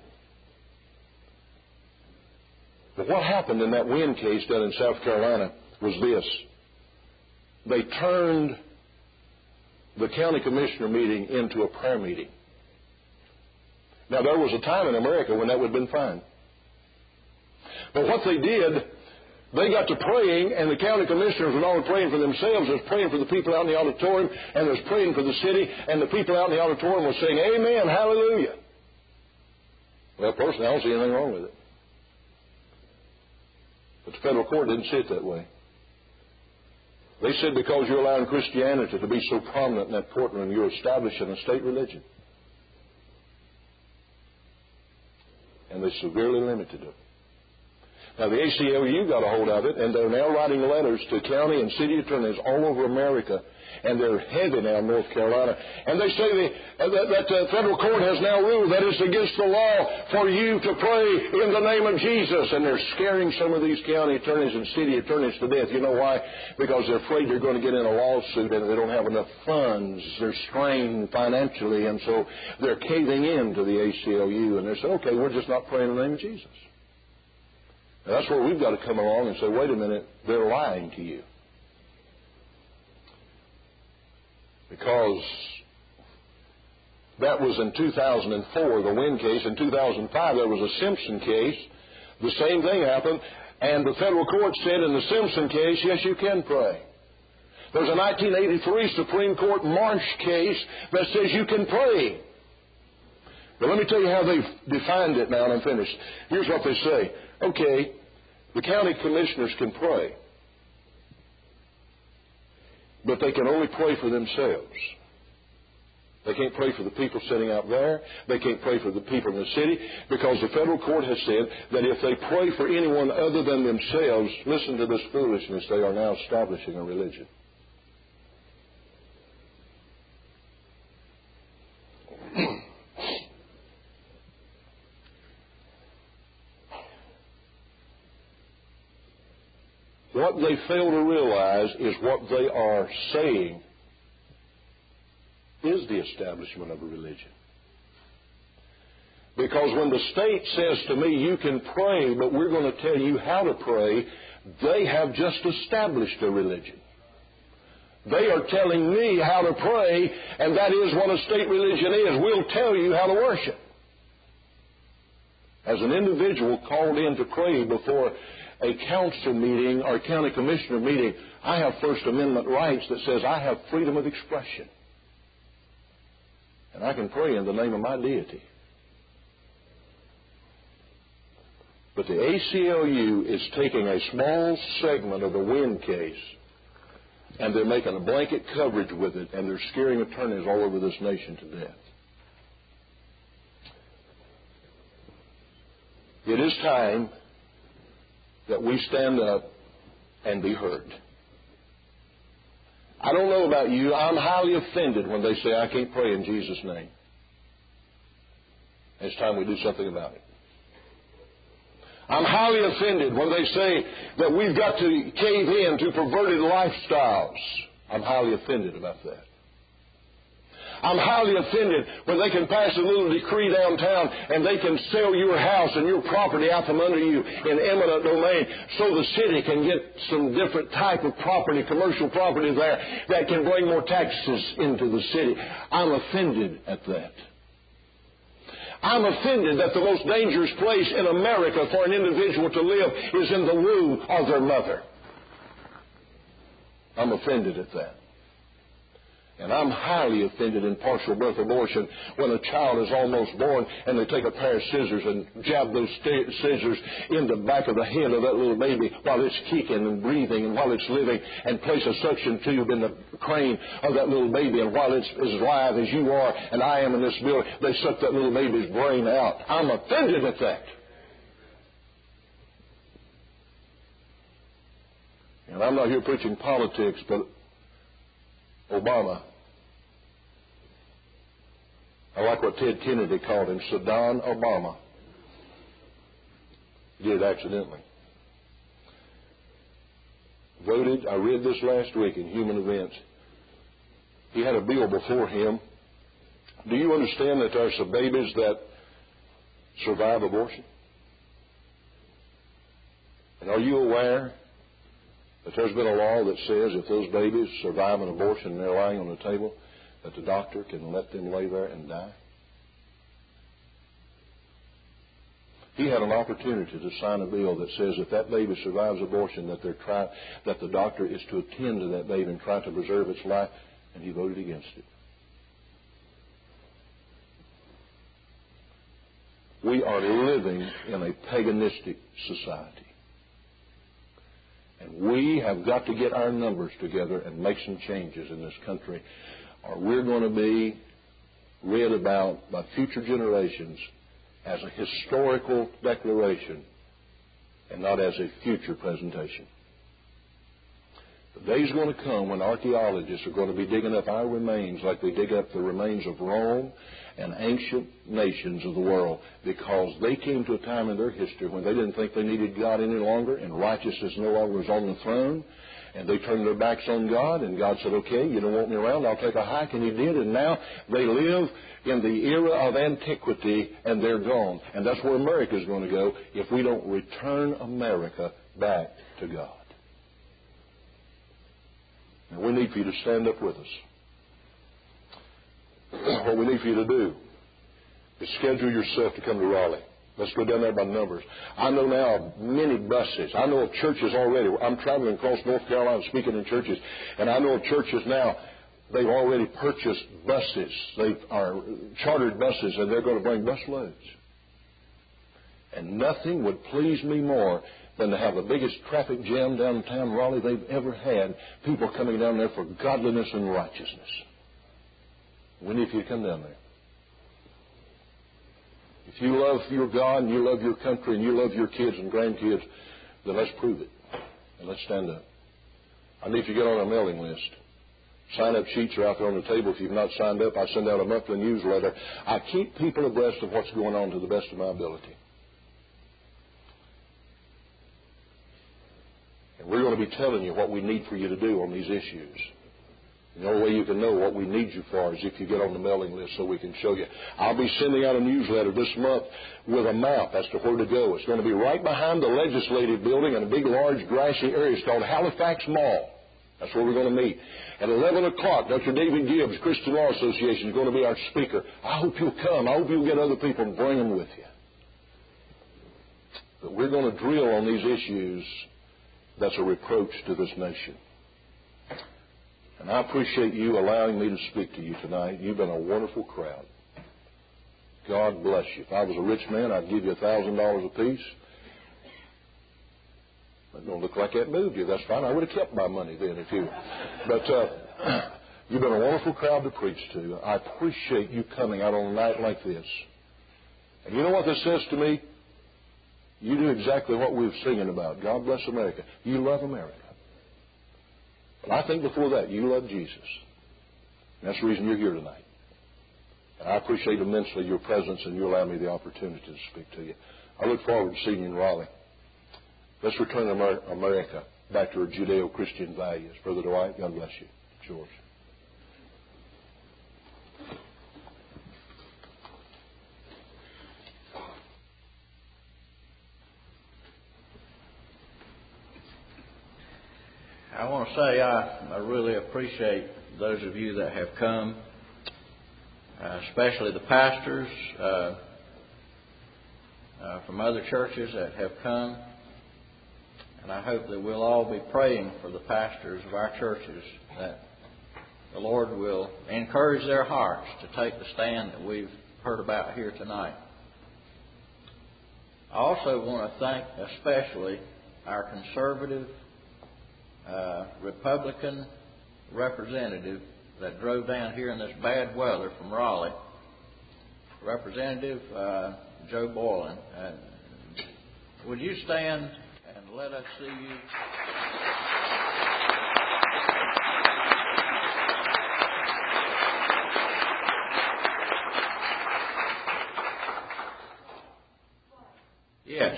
But what happened in that Wynn case down in South Carolina was this. They turned the county commissioner meeting into a prayer meeting. Now, there was a time in America when that would have been fine. But what they did, they got to praying, and the county commissioners were not only praying for themselves, they was praying for the people out in the auditorium, and they was praying for the city, and the people out in the auditorium were saying, Amen, hallelujah. Well, personally, I don't see anything wrong with it. But the federal court didn't see it that way. They said because you're allowing Christianity to be so prominent in that courtroom, you're establishing a state religion. And they severely limited it. Now, the A C L U got a hold of it, and they're now writing letters to county and city attorneys all over America, and they're heavy now in North Carolina. And they say the, uh, that, that the federal court has now ruled that it's against the law for you to pray in the name of Jesus. And they're scaring some of these county attorneys and city attorneys to death. You know why? Because they're afraid they're going to get in a lawsuit and they don't have enough funds. They're strained financially, and so they're caving in to the A C L U. And they say, okay, we're just not praying in the name of Jesus. Now, that's where we've got to come along and say, wait a minute, they're lying to you. Because that was in two thousand four, the Wynn case. In two thousand five, there was a Simpson case. The same thing happened, and the federal court said in the Simpson case, yes, you can pray. There's a nineteen eighty-three Supreme Court Marsh case that says you can pray. But let me tell you how they've defined it now, and I'm finished. Here's what they say. Okay, the county commissioners can pray, but they can only pray for themselves. They can't pray for the people sitting out there. They can't pray for the people in the city, because the federal court has said that if they pray for anyone other than themselves, listen to this foolishness, they are now establishing a religion. What they fail to realize is what they are saying is the establishment of a religion. Because when the state says to me, you can pray, but we're going to tell you how to pray, they have just established a religion. They are telling me how to pray, and that is what a state religion is. We'll tell you how to worship. As an individual called in to pray before a council meeting or county commissioner meeting, I have First Amendment rights that says I have freedom of expression. And I can pray in the name of my deity. But the A C L U is taking a small segment of the Wynn case, and they're making a blanket coverage with it, and they're scaring attorneys all over this nation to death. It is time that we stand up and be heard. I don't know about you. I'm highly offended when they say I can't pray in Jesus' name. It's time we do something about it. I'm highly offended when they say that we've got to cave in to perverted lifestyles. I'm highly offended about that. I'm highly offended when they can pass a little decree downtown and they can sell your house and your property out from under you in eminent domain so the city can get some different type of property, commercial property there that can bring more taxes into the city. I'm offended at that. I'm offended that the most dangerous place in America for an individual to live is in the womb of their mother. I'm offended at that. And I'm highly offended in partial birth abortion when a child is almost born and they take a pair of scissors and jab those st- scissors in the back of the head of that little baby while it's kicking and breathing and while it's living, and place a suction tube in the crane of that little baby, and while it's as live as you are and I am in this building, they suck that little baby's brain out. I'm offended at that. And I'm not here preaching politics, but Obama, I like what Ted Kennedy called him, Saddam Obama. Did it accidentally. Voted, I read this last week in Human Events. He had a bill before him. Do you understand that there are some babies that survive abortion? And are you aware that there's been a law that says if those babies survive an abortion and they're lying on the table, that the doctor can let them lay there and die? He had an opportunity to sign a bill that says if that baby survives abortion, that they're try, that the doctor is to attend to that baby and try to preserve its life, and he voted against it. We are living in a paganistic society. And we have got to get our numbers together and make some changes in this country, or we're going to be read about by future generations as a historical declaration and not as a future presentation. The day's going to come when archaeologists are going to be digging up our remains like they dig up the remains of Rome and ancient nations of the world, because they came to a time in their history when they didn't think they needed God any longer and righteousness no longer was on the throne, and they turned their backs on God, and God said, okay, you don't want me around, I'll take a hike, and he did, and now they live in the era of antiquity, and they're gone. And that's where America is going to go if we don't return America back to God. And we need for you to stand up with us. What we need for you to do is schedule yourself to come to Raleigh. Let's go down there by numbers. I know now many buses. I know of churches already. I'm traveling across North Carolina speaking in churches, and I know of churches now, they've already purchased buses. They are chartered buses, and they're going to bring bus loads. And nothing would please me more than to have the biggest traffic jam downtown Raleigh they've ever had, people coming down there for godliness and righteousness. We need you to come down there. If you love your God and you love your country and you love your kids and grandkids, then let's prove it. And let's stand up. I need you to get on a mailing list. Sign-up sheets are out there on the table. If you've not signed up, I send out a monthly newsletter. I keep people abreast of what's going on to the best of my ability. And we're going to be telling you what we need for you to do on these issues. The only way you can know what we need you for is if you get on the mailing list so we can show you. I'll be sending out a newsletter this month with a map as to where to go. It's going to be right behind the legislative building in a big, large, grassy area. It's called Halifax Mall. That's where we're going to meet. At eleven o'clock, Doctor David Gibbs, Christian Law Association, is going to be our speaker. I hope you'll come. I hope you'll get other people and bring them with you. But we're going to drill on these issues that's a reproach to this nation. And I appreciate you allowing me to speak to you tonight. You've been a wonderful crowd. God bless you. If I was a rich man, I'd give you a thousand dollars apiece. It don't look like that moved you. That's fine. I would have kept my money then if you. But uh, you've been a wonderful crowd to preach to. I appreciate you coming out on a night like this. And you know what this says to me? You do exactly what we were singing about. God bless America. You love America. But I think before that, you love Jesus. And that's the reason you're here tonight. And I appreciate immensely your presence and you allow me the opportunity to speak to you. I look forward to seeing you in Raleigh. Let's return Amer- America back to her Judeo-Christian values. Brother Dwight, God bless you. George. I want to say I, I really appreciate those of you that have come, uh, especially the pastors uh, uh, from other churches that have come. And I hope that we'll all be praying for the pastors of our churches that the Lord will encourage their hearts to take the stand that we've heard about here tonight. I also want to thank especially our conservative uh, Republican representative that drove down here in this bad weather from Raleigh, Representative uh, Joe Boylan. Uh, would you stand and let us see you? Yes.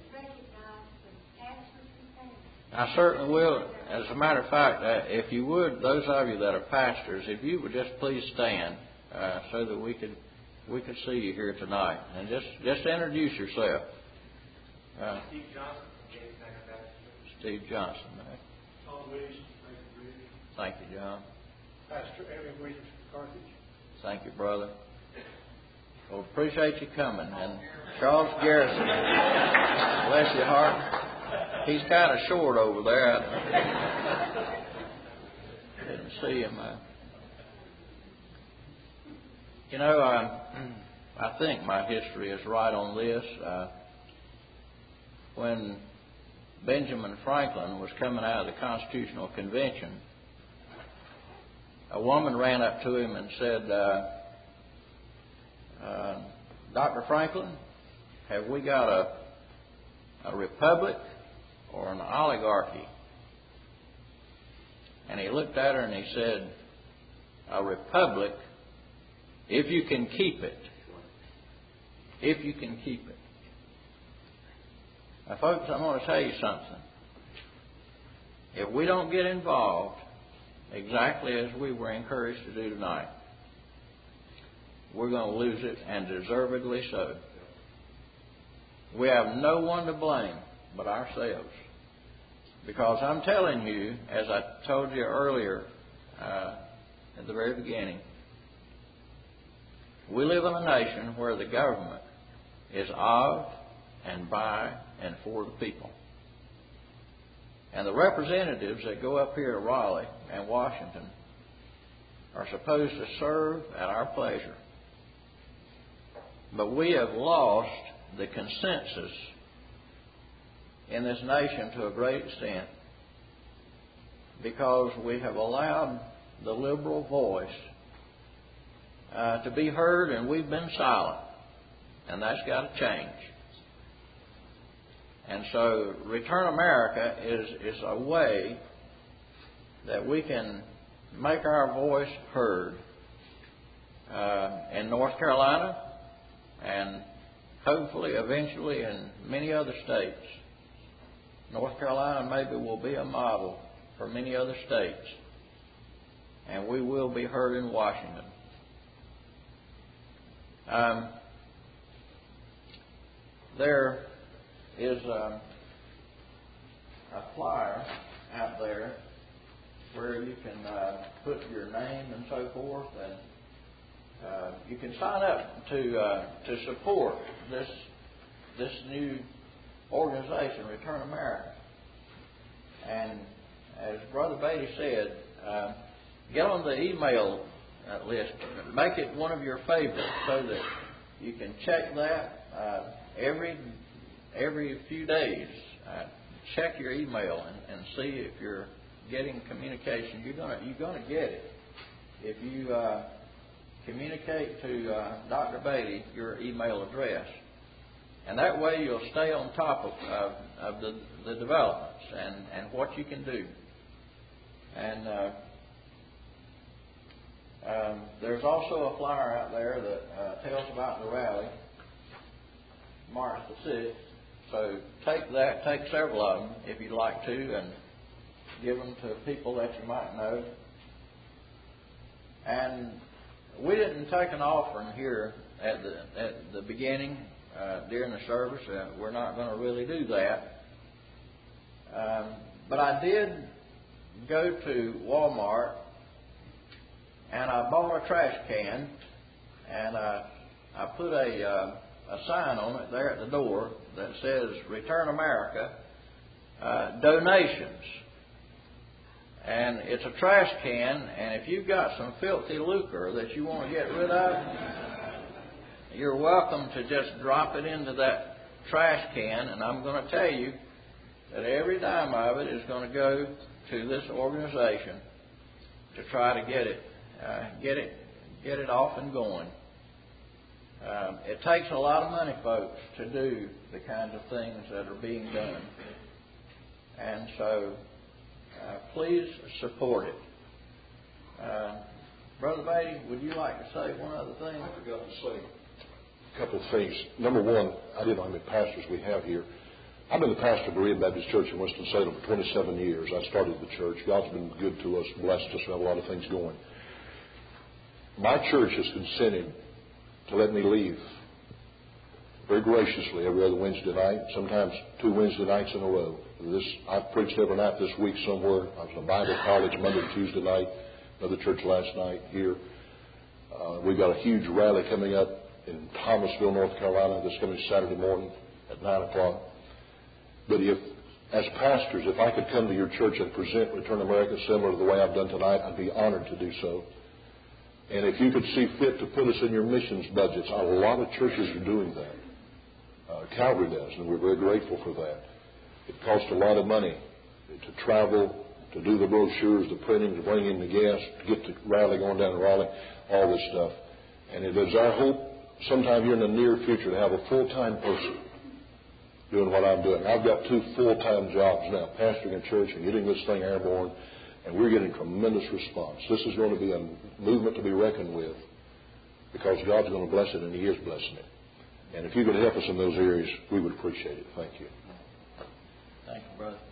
I certainly will. As a matter of fact, uh, if you would, those of you that are pastors, if you would just please stand uh, so that we could we could see you here tonight, and just just introduce yourself. Uh, Steve Johnson from James Baptist. Steve Johnson. Right? Tom Williams from Franklin Bridge. Thank you, John. Pastor Evan Williams from Carthage. Thank you, brother. Well, appreciate you coming. And Charles Garrison, bless your heart. He's kind of short over there. I didn't see him. Uh, you know, I, I think my history is right on this. Uh, when Benjamin Franklin was coming out of the Constitutional Convention, a woman ran up to him and said, uh, uh, Doctor Franklin, have we got a, a republic or an oligarchy? And he looked at her and he said, a republic, if you can keep it. If you can keep it. Now, folks, I'm going to tell you something. If we don't get involved exactly as we were encouraged to do tonight, we're going to lose it, and deservedly so. We have no one to blame but ourselves. Because I'm telling you, as I told you earlier uh, at the very beginning, we live in a nation where the government is of and by and for the people. And the representatives that go up here to Raleigh and Washington are supposed to serve at our pleasure. But we have lost the consensus in this nation to a great extent because we have allowed the liberal voice uh, to be heard, and we've been silent. And that's got to change. And so Return America is, is a way that we can make our voice heard uh, in North Carolina and hopefully eventually in many other states. North Carolina maybe will be a model for many other states, and we will be heard in Washington. Um, there is a, a flyer out there where you can uh, put your name and so forth, and uh, you can sign up to uh, to support this this new organization, Return America. And as Brother Beatty said, uh, get on the email uh, list, make it one of your favorites so that you can check that uh, every every few days. Uh, check your email and, and see if you're getting communication. You're gonna you're gonna get it if you uh, communicate to uh, Doctor Beatty your email address. And that way you'll stay on top of, of, of the, the developments and, and what you can do. And uh, um, there's also a flyer out there that uh, tells about the rally, March the sixth. So take that, take several of them if you'd like to, and give them to people that you might know. And we didn't take an offering here at the at the beginning. Uh, during the service. Uh, we're not going to really do that. Um, but I did go to Walmart and I bought a trash can, and uh, I put a, uh, a sign on it there at the door that says Return America uh, donations. And it's a trash can, and if you've got some filthy lucre that you want to get rid of, you're welcome to just drop it into that trash can, and I'm going to tell you that every dime of it is going to go to this organization to try to get it, uh, get it, get it off and going. Um, it takes a lot of money, folks, to do the kinds of things that are being done, and so uh, please support it. Uh, Brother Beatty, would you like to say one other thing? I forgot to say a couple of things. Number one, I didn't know how many pastors we have here. I've been the pastor of Berean Baptist Church in Winston-Salem for twenty-seven years. I started the church. God's been good to us, blessed us. We have a lot of things going. My church has consented to let me leave very graciously every other Wednesday night, sometimes two Wednesday nights in a row. This I've preached every night this week somewhere. I was in a Bible college Monday and Tuesday night, another church last night here. Uh, we've got a huge rally coming up in Thomasville, North Carolina, this coming Saturday morning at nine o'clock. But if, as pastors, if I could come to your church and present Return America similar to the way I've done tonight, I'd be honored to do so. And if you could see fit to put us in your missions budgets, a lot of churches are doing that. Uh, Calvary does, and we're very grateful for that. It costs a lot of money to travel, to do the brochures, the printing, to bring in the gas, to get the rally going down to Raleigh, all this stuff. And it is our hope sometime here in the near future to have a full-time person doing what I'm doing. I've got two full-time jobs now, pastoring a church and getting this thing airborne, and we're getting tremendous response. This is going to be a movement to be reckoned with because God's going to bless it, and He is blessing it. And if you could help us in those areas, we would appreciate it. Thank you. Thank you, brother.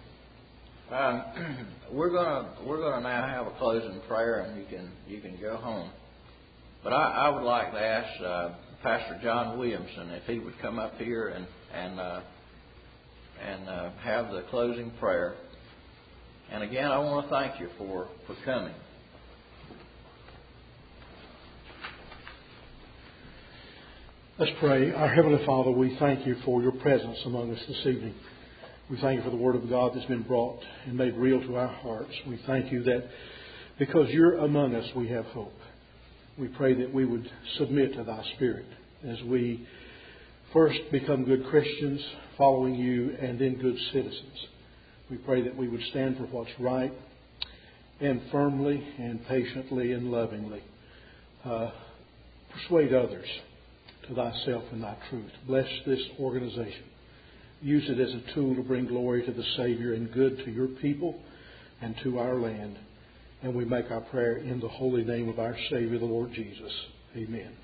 Um, we're gonna we're gonna now have a closing prayer, and you can you can go home. But I, I would like to ask uh, Pastor John Williamson if he would come up here and and uh, and uh, have the closing prayer. And again, I want to thank you for, for coming. Let's pray. Our Heavenly Father, we thank you for your presence among us this evening. We thank you for the Word of God that's been brought and made real to our hearts. We thank you that because you're among us, we have hope. We pray that we would submit to thy Spirit as we first become good Christians, following you, and then good citizens. We pray that we would stand for what's right and firmly and patiently and lovingly uh, persuade others to thyself and thy truth. Bless this organization. Use it as a tool to bring glory to the Savior and good to your people and to our land. And we make our prayer in the holy name of our Savior, the Lord Jesus. Amen.